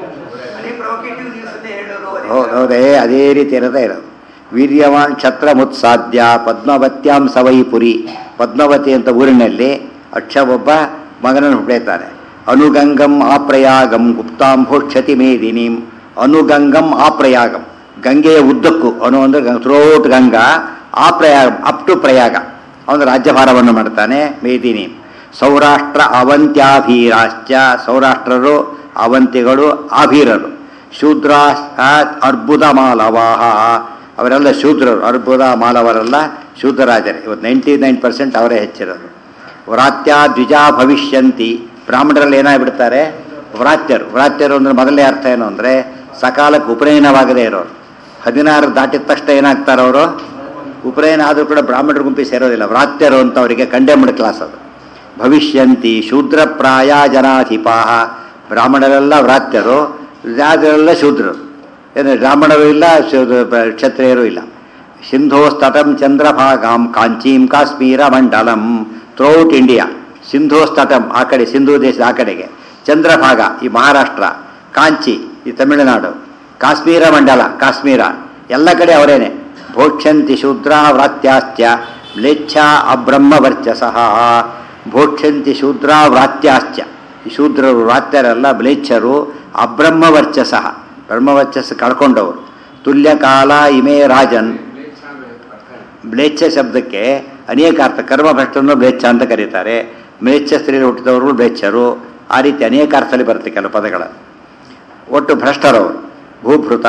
ಹೌದು ಹೌದೇ, ಅದೇ ರೀತಿ ಇರೋದೇ ಇರೋದು. ವೀರ್ಯವಾನ್ ಕ್ಷತ್ರ ಮುತ್ಸಾಧ್ಯ ಪದ್ಮವತ್ಯಾಂ ಸವೈಪುರಿ, ಪದ್ಮವತಿ ಅಂತ ಊರಿನಲ್ಲಿ ಅಕ್ಷ ಒಬ್ಬ ಮಗನನ್ನು ಹುಟ್ಟುತ್ತಾನೆ. ಅನುಗಂಗಂ ಆಪ್ರಯಾಗಂ ಗುಪ್ತಾಂಭೋಕ್ಷತಿ ಮೇದಿನೀಂ. ಅನುಗಂಗಂ ಆಪ್ರಯಾಗಂ, ಗಂಗೆಯ ಉದ್ದಕ್ಕೂ, ಅನು ಅಂದರೆ ಥ್ರೋಟ್ ಗಂಗಾ, ಆಪ್ರಯಾಗಂ ಅಪ್ ಟು ಪ್ರಯಾಗ, ಅವನು ರಾಜ್ಯಭಾರವನ್ನು ಮಾಡ್ತಾನೆ. ಮೇದಿನಿ ಸೌರಾಷ್ಟ್ರ ಅವಂತ್ಯಾಭೀರಾಶ್ಚ, ಸೌರಾಷ್ಟ್ರರು ಅವಂತಿಗಳು ಆಭೀರರು. ಶೂದ್ರ ಅರ್ಬುದ ಮಾಲವಾಹ, ಅವರೆಲ್ಲ ಶೂದ್ರರು. ಅರ್ಬುದ ಮಾಲವರೆಲ್ಲ ಶೂದ್ರರಾಜರೇ. ಇವತ್ತು ನೈಂಟಿ ನೈನ್ ಪರ್ಸೆಂಟ್ ಅವರೇ ಹೆಚ್ಚಿರೋದು. ವ್ರಾತ್ಯ ದ್ವಿಜಾ ಭವಿಷ್ಯಂತಿ, ಬ್ರಾಹ್ಮಣರಲ್ಲಿ ಏನಾಗ್ಬಿಡ್ತಾರೆ ವ್ರಾತ್ಯರು. ವ್ರಾತ್ಯರು ಅಂದರೆ ಮೊದಲನೇ ಅರ್ಥ ಏನು ಅಂದರೆ ಸಕಾಲಕ್ಕೆ ಉಪನಯನವಾಗದೇ ಇರೋರು. ಹದಿನಾರು ದಾಟಿದ ತಕ್ಷಣ ಏನಾಗ್ತಾರೆ ಅವರು, ಉಪನಯನ ಆದರೂ ಕೂಡ ಬ್ರಾಹ್ಮಣರ ಗುಂಪಿ ಸೇರೋದಿಲ್ಲ. ವ್ರಾತ್ಯರು ಅಂತ ಅವರಿಗೆ ಕಂಡೆಮ್ಡ್ ಕ್ಲಾಸ್ ಅದು. ಭವಿಷ್ಯಂತಿ ಶೂದ್ರ ಪ್ರಾಯ ಜನಾಧಿಪಾಹ, ಬ್ರಾಹ್ಮಣರೆಲ್ಲ ವ್ರಾತ್ಯರು, ರಾಜರೆಲ್ಲ ಶೂದ್ರರು. ಏನು ಬ್ರಾಹ್ಮಣರು ಇಲ್ಲ, ಕ್ಷತ್ರಿಯರು ಇಲ್ಲ. ಸಿಂಧೋಸ್ತಟಂ ಚಂದ್ರಭಾಗಾಂ ಕಾಂಚೀಂ ಕಾಶ್ಮೀರ ಮಂಡಲಂ, ಥ್ರೂಔಟ್ ಇಂಡಿಯಾ. ಸಿಂಧೋಸ್ತಟಂ ಆ ಕಡೆ, ಸಿಂಧೂ ದೇಶದ ಆ ಕಡೆಗೆ, ಚಂದ್ರಭಾಗ ಈ ಮಹಾರಾಷ್ಟ್ರ, ಕಾಂಚಿ ಈ ತಮಿಳುನಾಡು, ಕಾಶ್ಮೀರ ಮಂಡಲ ಕಾಶ್ಮೀರ, ಎಲ್ಲ ಕಡೆ ಅವರೇನೆ. ಭೋಕ್ಷಂತಿ ಶೂದ್ರ ವ್ರಾತ್ಯಾಶ್ಚ ಮ್ಲೇಚ್ಛ ಅಬ್ರಹ್ಮ ವರ್ಚಸಃ. ಭೋಕ್ಷಂತಿ ಶೂದ್ರ ವ್ರಾತ್ಯಾಶ್ಚ, ಈ ಶೂದ್ರರು ವ್ರಾತ್ಯರೆಲ್ಲ ಮ್ಲೇಚ್ಛರು, ಅಬ್ರಹ್ಮ ವರ್ಚಸಃ ಬ್ರಹ್ಮವರ್ಚಸ್ಸು ಕಳ್ಕೊಂಡವರು. ತುಲ್ಯಕಾಲ ಇಮೇ ರಾಜನ್, ಮ್ಲೇಚ್ಛ ಶಬ್ದಕ್ಕೆ ಅನೇಕ ಅರ್ಥ. ಕರ್ಮಭ್ರಷ್ಟನ್ನು ಮ್ಲೇಚ್ಛ ಅಂತ ಕರೀತಾರೆ. ಮ್ಲೇಚ್ಛ ಸ್ತ್ರೀ ಹುಟ್ಟಿದವರು ಮ್ಲೇಚ್ಛರು, ಆ ರೀತಿ ಅನೇಕ ಅರ್ಥದಲ್ಲಿ ಬರುತ್ತೆ ಕೆಲವು ಪದಗಳ. ಒಟ್ಟು ಭ್ರಷ್ಟರವರು. ಭೂಭೃತಃ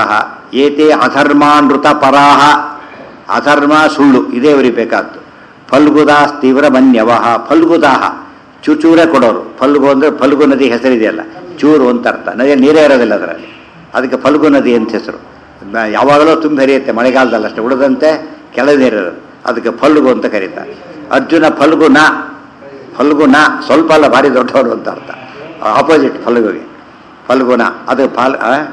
ಏತೆ ಅಧರ್ಮಾನೃತ ಪರಾಹ, ಅಧರ್ಮ ಸುಳ್ಳು ಇದೇ ಅವರಿಗೆ ಬೇಕಾದ್ದು. ಫಲ್ಗುದಾಸ್ ತೀವ್ರ ಮನ್ಯವಹ, ಫಲ್ಗುದಾಹ ಚೂಚೂರೇ ಕೊಡೋರು. ಫಲ್ಗು ಅಂದರೆ ಫಲ್ಗು ನದಿ ಹೆಸರಿದೆಯಲ್ಲ, ಚೂರು ಅಂತ ಅರ್ಥ. ನದಿಯಲ್ಲಿ ನೀರೇ ಇರೋದಿಲ್ಲ ಅದರಲ್ಲಿ, ಅದಕ್ಕೆ ಫಲ್ಗು ನದಿ ಅಂತ ಹೆಸರು. ಯಾವಾಗಲೂ ತುಂಬ ಹರಿಯುತ್ತೆ ಮಳೆಗಾಲದಲ್ಲಿ ಅಷ್ಟೇ, ಉಳಿದಂತೆ ಕೆಳ ನೀರಿರೋದು, ಅದಕ್ಕೆ ಫಲ್ಗು ಅಂತ ಕರೀತಾರೆ. ಅರ್ಜುನ ಫಲ್ಗುನ, ಫಲ್ಗುನ ಸ್ವಲ್ಪ ಅಲ್ಲ ಭಾರಿ ದೊಡ್ಡವರು ಅಂತ ಅರ್ಥ, ಆಪೋಸಿಟ್ ಫಲ್ಗುಗೆ ಫಲ್ಗುನ. ಅದು ಫಾಲ್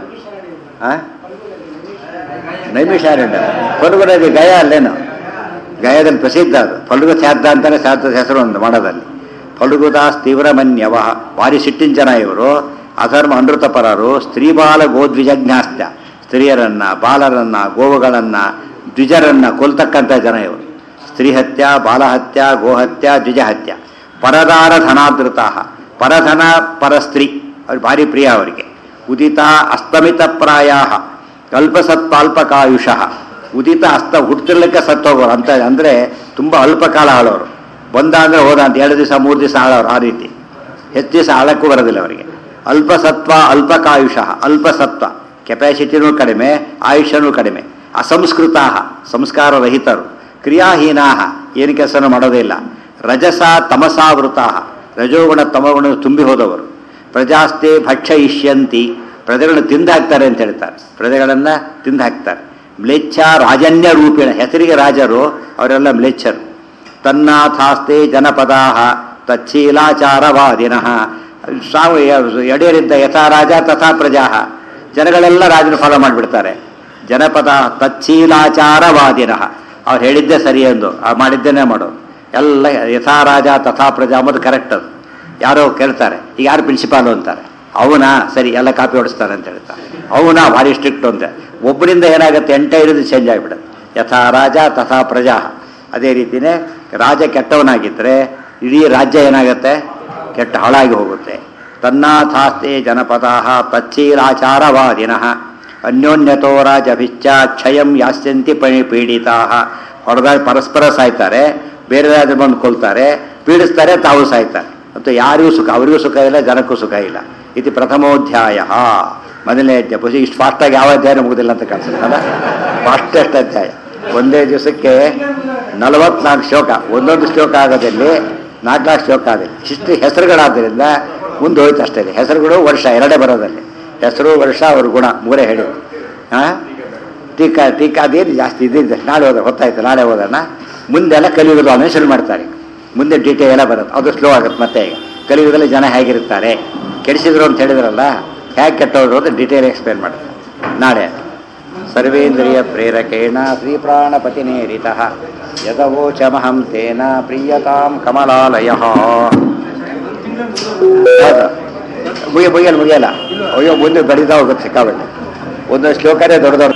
ನೈಮಿಷಾರಣ್ಯ, ಫಲ್ಗು ನದಿ ಗಯ ಅಲ್ಲೇನು, ಗಯದಲ್ಲಿ ಪ್ರಸಿದ್ಧ ಅದು. ಫಲ್ಗು ಶ್ರಾದ್ದ ಅಂತಾನೆ ಶ್ರಾದ್ದದ ಹೆಸರು ಒಂದು ಮಾಡೋದಲ್ಲಿ. ಫಲ್ಗುದಾಸ್ ತೀವ್ರ ಮನ್ಯವ, ಭಾರಿ ಸಿಟ್ಟಿನ ಜನ ಇವರು. ಅಧರ್ಮ ಅನೃತಪರರು, ಸ್ತ್ರೀ ಬಾಲ ಗೋದ್ವಿಜಜ್ಞಾಸ್ತ್ಯ, ಸ್ತ್ರೀಯರನ್ನ ಬಾಲರನ್ನ ಗೋವುಗಳನ್ನ ದ್ವಿಜರನ್ನ ಕೊಲ್ತಕ್ಕಂಥ ಜನ ಇವರು. ಸ್ತ್ರೀ ಹತ್ಯ, ಬಾಲಹತ್ಯ, ಗೋಹತ್ಯ, ದ್ವಿಜಹತ್ಯ. ಪರದಾರ ಧನಾದೃತ, ಪರಧನ ಪರಸ್ತ್ರೀ ಅವ್ರು ಭಾರಿ ಪ್ರಿಯ ಅವರಿಗೆ. ಉದಿತ ಅಸ್ತಮಿತ ಪ್ರಾಯ, ಅಲ್ಪಸತ್ಪಾಲ್ಪಕಾಯುಷ. ಉದಿತ ಅಸ್ತ ಹುಟ್ಟಿರ್ಲಿಕ್ಕೆ ಸತ್ತೋಗೋರು ಅಂತ, ಅಂದರೆ ತುಂಬ ಅಲ್ಪ ಕಾಲ ಆಳೋರು. ಬಂದ ಅಂದರೆ ಹೋದ ಅಂತ ಎರಡು ದಿವಸ ಮೂರು ದಿವಸ ಆಳೋರು, ಆ ರೀತಿ ಹೆಚ್ಚು ದಿವಸ ಆಳಕ್ಕೂ ಬರೋದಿಲ್ಲ ಅವರಿಗೆ. ಅಲ್ಪಸತ್ವ ಅಲ್ಪಕಾಯುಷ, ಅಲ್ಪಸತ್ವ ಕೆಪಾಸಿಟಿನೂ ಕಡಿಮೆ, ಆಯುಷ್ಯನೂ ಕಡಿಮೆ. ಅಸಂಸ್ಕೃತಾ, ಸಂಸ್ಕಾರರಹಿತರು. ಕ್ರಿಯಾಹೀನಾ, ಏನು ಕೆಲಸನೂ ಮಾಡೋದೇ ಇಲ್ಲ. ರಜಸ ತಮಸಾವೃತಾ, ರಜೋಗುಣ ತಮಗುಣ ತುಂಬಿ ಹೋದವರು. ಪ್ರಜಾಸ್ತೆ ಭಕ್ಷಯಿಷ್ಯಂತಿ, ಪ್ರಜೆಗಳನ್ನು ತಿಂದು ಹಾಕ್ತಾರೆ ಅಂತ ಹೇಳ್ತಾರೆ, ಪ್ರಜೆಗಳನ್ನು ತಿಂದು ಹಾಕ್ತಾರೆ. ಮ್ಲೇಚ್ಛ ರಾಜನ್ಯ ರೂಪಿಣ, ಹೆಸರಿಗೆ ರಾಜರು, ಅವರೆಲ್ಲ ಮ್ಲೇಚ್ಛರು. ತನ್ನಾಥಾಸ್ತೆ ಜನಪದಾ ತಚ್ಛೀಲಾಚಾರವಾದಿನಃ, ಸಾವು ಎಡೆಯರಿದ್ದ ಯಥಾ ರಾಜ ತಥಾ ಪ್ರಜಾ, ಜನಗಳೆಲ್ಲ ರಾಜನ ಫಾಲೋ ಮಾಡಿಬಿಡ್ತಾರೆ. ಜನಪದ ತಚ್ಛೀಲಾಚಾರವಾದಿನಃ, ಅವ್ರು ಹೇಳಿದ್ದೇ ಸರಿ ಎಂದು ಮಾಡಿದ್ದೇನೆ ಮಾಡೋದು. ಎಲ್ಲ ಯಥಾ ರಾಜ ತಥಾ ಪ್ರಜಾ ಅಂಬುದು ಕರೆಕ್ಟ್. ಅದು ಯಾರೋ ಕೇಳ್ತಾರೆ, ಈಗ ಯಾರು ಪ್ರಿನ್ಸಿಪಾಲು ಅಂತಾರೆ, ಅವನಾ ಸರಿ ಎಲ್ಲ ಕಾಪಿ ಹೊಡಿಸ್ತಾರೆ ಅಂತ ಹೇಳ್ತಾರೆ. ಅವನಾ ಭಾರಿ ಸ್ಟ್ರಿಕ್ಟ್ ಅಂತ. ಒಬ್ಬರಿಂದ ಏನಾಗುತ್ತೆ, ಎಂಟೈರ್ ಇದು ಚೇಂಜ್ ಆಗಿಬಿಡುತ್ತೆ. ಯಥಾ ರಾಜ ತಥಾ ಪ್ರಜಾ. ಅದೇ ರೀತಿಯೇ ರಾಜ ಕೆಟ್ಟವನಾಗಿದ್ದರೆ ಇಡೀ ರಾಜ್ಯ ಏನಾಗುತ್ತೆ, ಕೆಟ್ಟ ಹಾಳಾಗಿ ಹೋಗುತ್ತೆ. ತನ್ನಾಥಾಸ್ತೆ ಜನಪದಾ ತಚ್ಛೀಲಾಚಾರವಾದಿನಃ ಅನ್ಯೋನ್ಯತೋ ರಾಜಭಿಚ್ಚ ಕ್ಷಯಂ ಯಾಸ್ಯಂತಿ ಪಣಿ ಪೀಡಿತಾ. ಹೊಡೆದಾಗ ಪರಸ್ಪರ ಸಾಯ್ತಾರೆ, ಬೇರೆ ರಾಜ ಬಂದು ಕೊಲ್ತಾರೆ, ಪೀಡಿಸ್ತಾರೆ, ತಾವು ಸಾಯ್ತಾರೆ. ಮತ್ತು ಯಾರಿಗೂ ಸುಖ, ಅವರಿಗೂ ಸುಖ ಇಲ್ಲ, ಜನಕ್ಕೂ ಸುಖ ಇಲ್ಲ. ಇದು ಪ್ರಥಮೋಧ್ಯಾಯ, ಮೊದಲನೇ ಅಧ್ಯಾಯ. ಪುಸ್ತಕ ಇಷ್ಟು ಫಾಸ್ಟಾಗಿ ಯಾವ ಅಧ್ಯಾಯ ಮುಗುದಿಲ್ಲ ಅಂತ ಕಾಣಿಸುತ್ತಲ್ಲ, ಫಾಸ್ಟೆಸ್ಟ್ ಅಧ್ಯಾಯ. ಒಂದೇ ದಿವಸಕ್ಕೆ ನಲವತ್ನಾಲ್ಕು ಶ್ಲೋಕ, ಒಂದೊಂದು ಶ್ಲೋಕ ಆಗೋದಲ್ಲಿ ನಾಲ್ಕು ನಾಲ್ಕು ಶ್ಲೋಕ ಆಗಿದೆ. ಇಷ್ಟು ಹೆಸರುಗಳಾದ್ದರಿಂದ ಮುಂದೆ ಹೋಯ್ತು ಅಷ್ಟೇ. ಹೆಸರುಗಳು ವರ್ಷ ಎರಡೇ ಬರೋದಲ್ಲಿ, ಹೆಸರು ವರ್ಷ ಅವ್ರ ಗುಣ ಮೂರೇ ಹೇಳಿ. ಹಾಂ, ಟೀಕಾ ಟೀಕಾ ಅದೇನು ಜಾಸ್ತಿ ಇದ್ದಿದ್ದೆ. ನಾಳೆ ಹೋದ ಹೊತ್ತಾಯ್ತು, ನಾಳೆ ಹೋದಣ್ಣ. ಮುಂದೆಲ್ಲ ಕಲಿಯುಗದ ಅನುಸರಣೆ ಮಾಡ್ತಾರೆ, ಮುಂದೆ ಡೀಟೇಲ್ ಎಲ್ಲ ಬರುತ್ತೆ. ಅದು ಸ್ಲೋ ಆಗುತ್ತೆ. ಮತ್ತೆ ಈಗ ಕಲಿಯುಗದಲ್ಲಿ ಜನ ಹೇಗಿರ್ತಾರೆ, ಕೆಡಿಸಿದ್ರು ಅಂತ ಹೇಳಿದ್ರಲ್ಲ, ಹೇಗೆ ಕೆಟ್ಟವರು ಅಂತ ಡೀಟೇಲ್ ಎಕ್ಸ್ಪ್ಲೇನ್ ಮಾಡ್ತಾರೆ ನಾಳೆ. ಸರ್ವೇಂದ್ರಿಯ ಪ್ರೇರಕೇಣ ಶ್ರೀಪ್ರಾಣಪತಿನೇರಿತ ಯದವೋಚಮಹಂ ತೇನ ಪ್ರೀಯತಾಂ ಕಮಲಾಲಯ. ಮುಗಿಯ ಮುಗಿಯಲ್ಲ ಮುಗಿಯಲ್ಲ ಅಯ್ಯೋ ಮುಂದೆ ಬಡಿದ ಹೋಗುತ್ತೆ ಸಿಕ್ಕಾಬಟ್ಟೆ. ಒಂದೊಂದು ಶ್ಲೋಕನೇ ದೊಡ್ಡ ದೊಡ್ಡ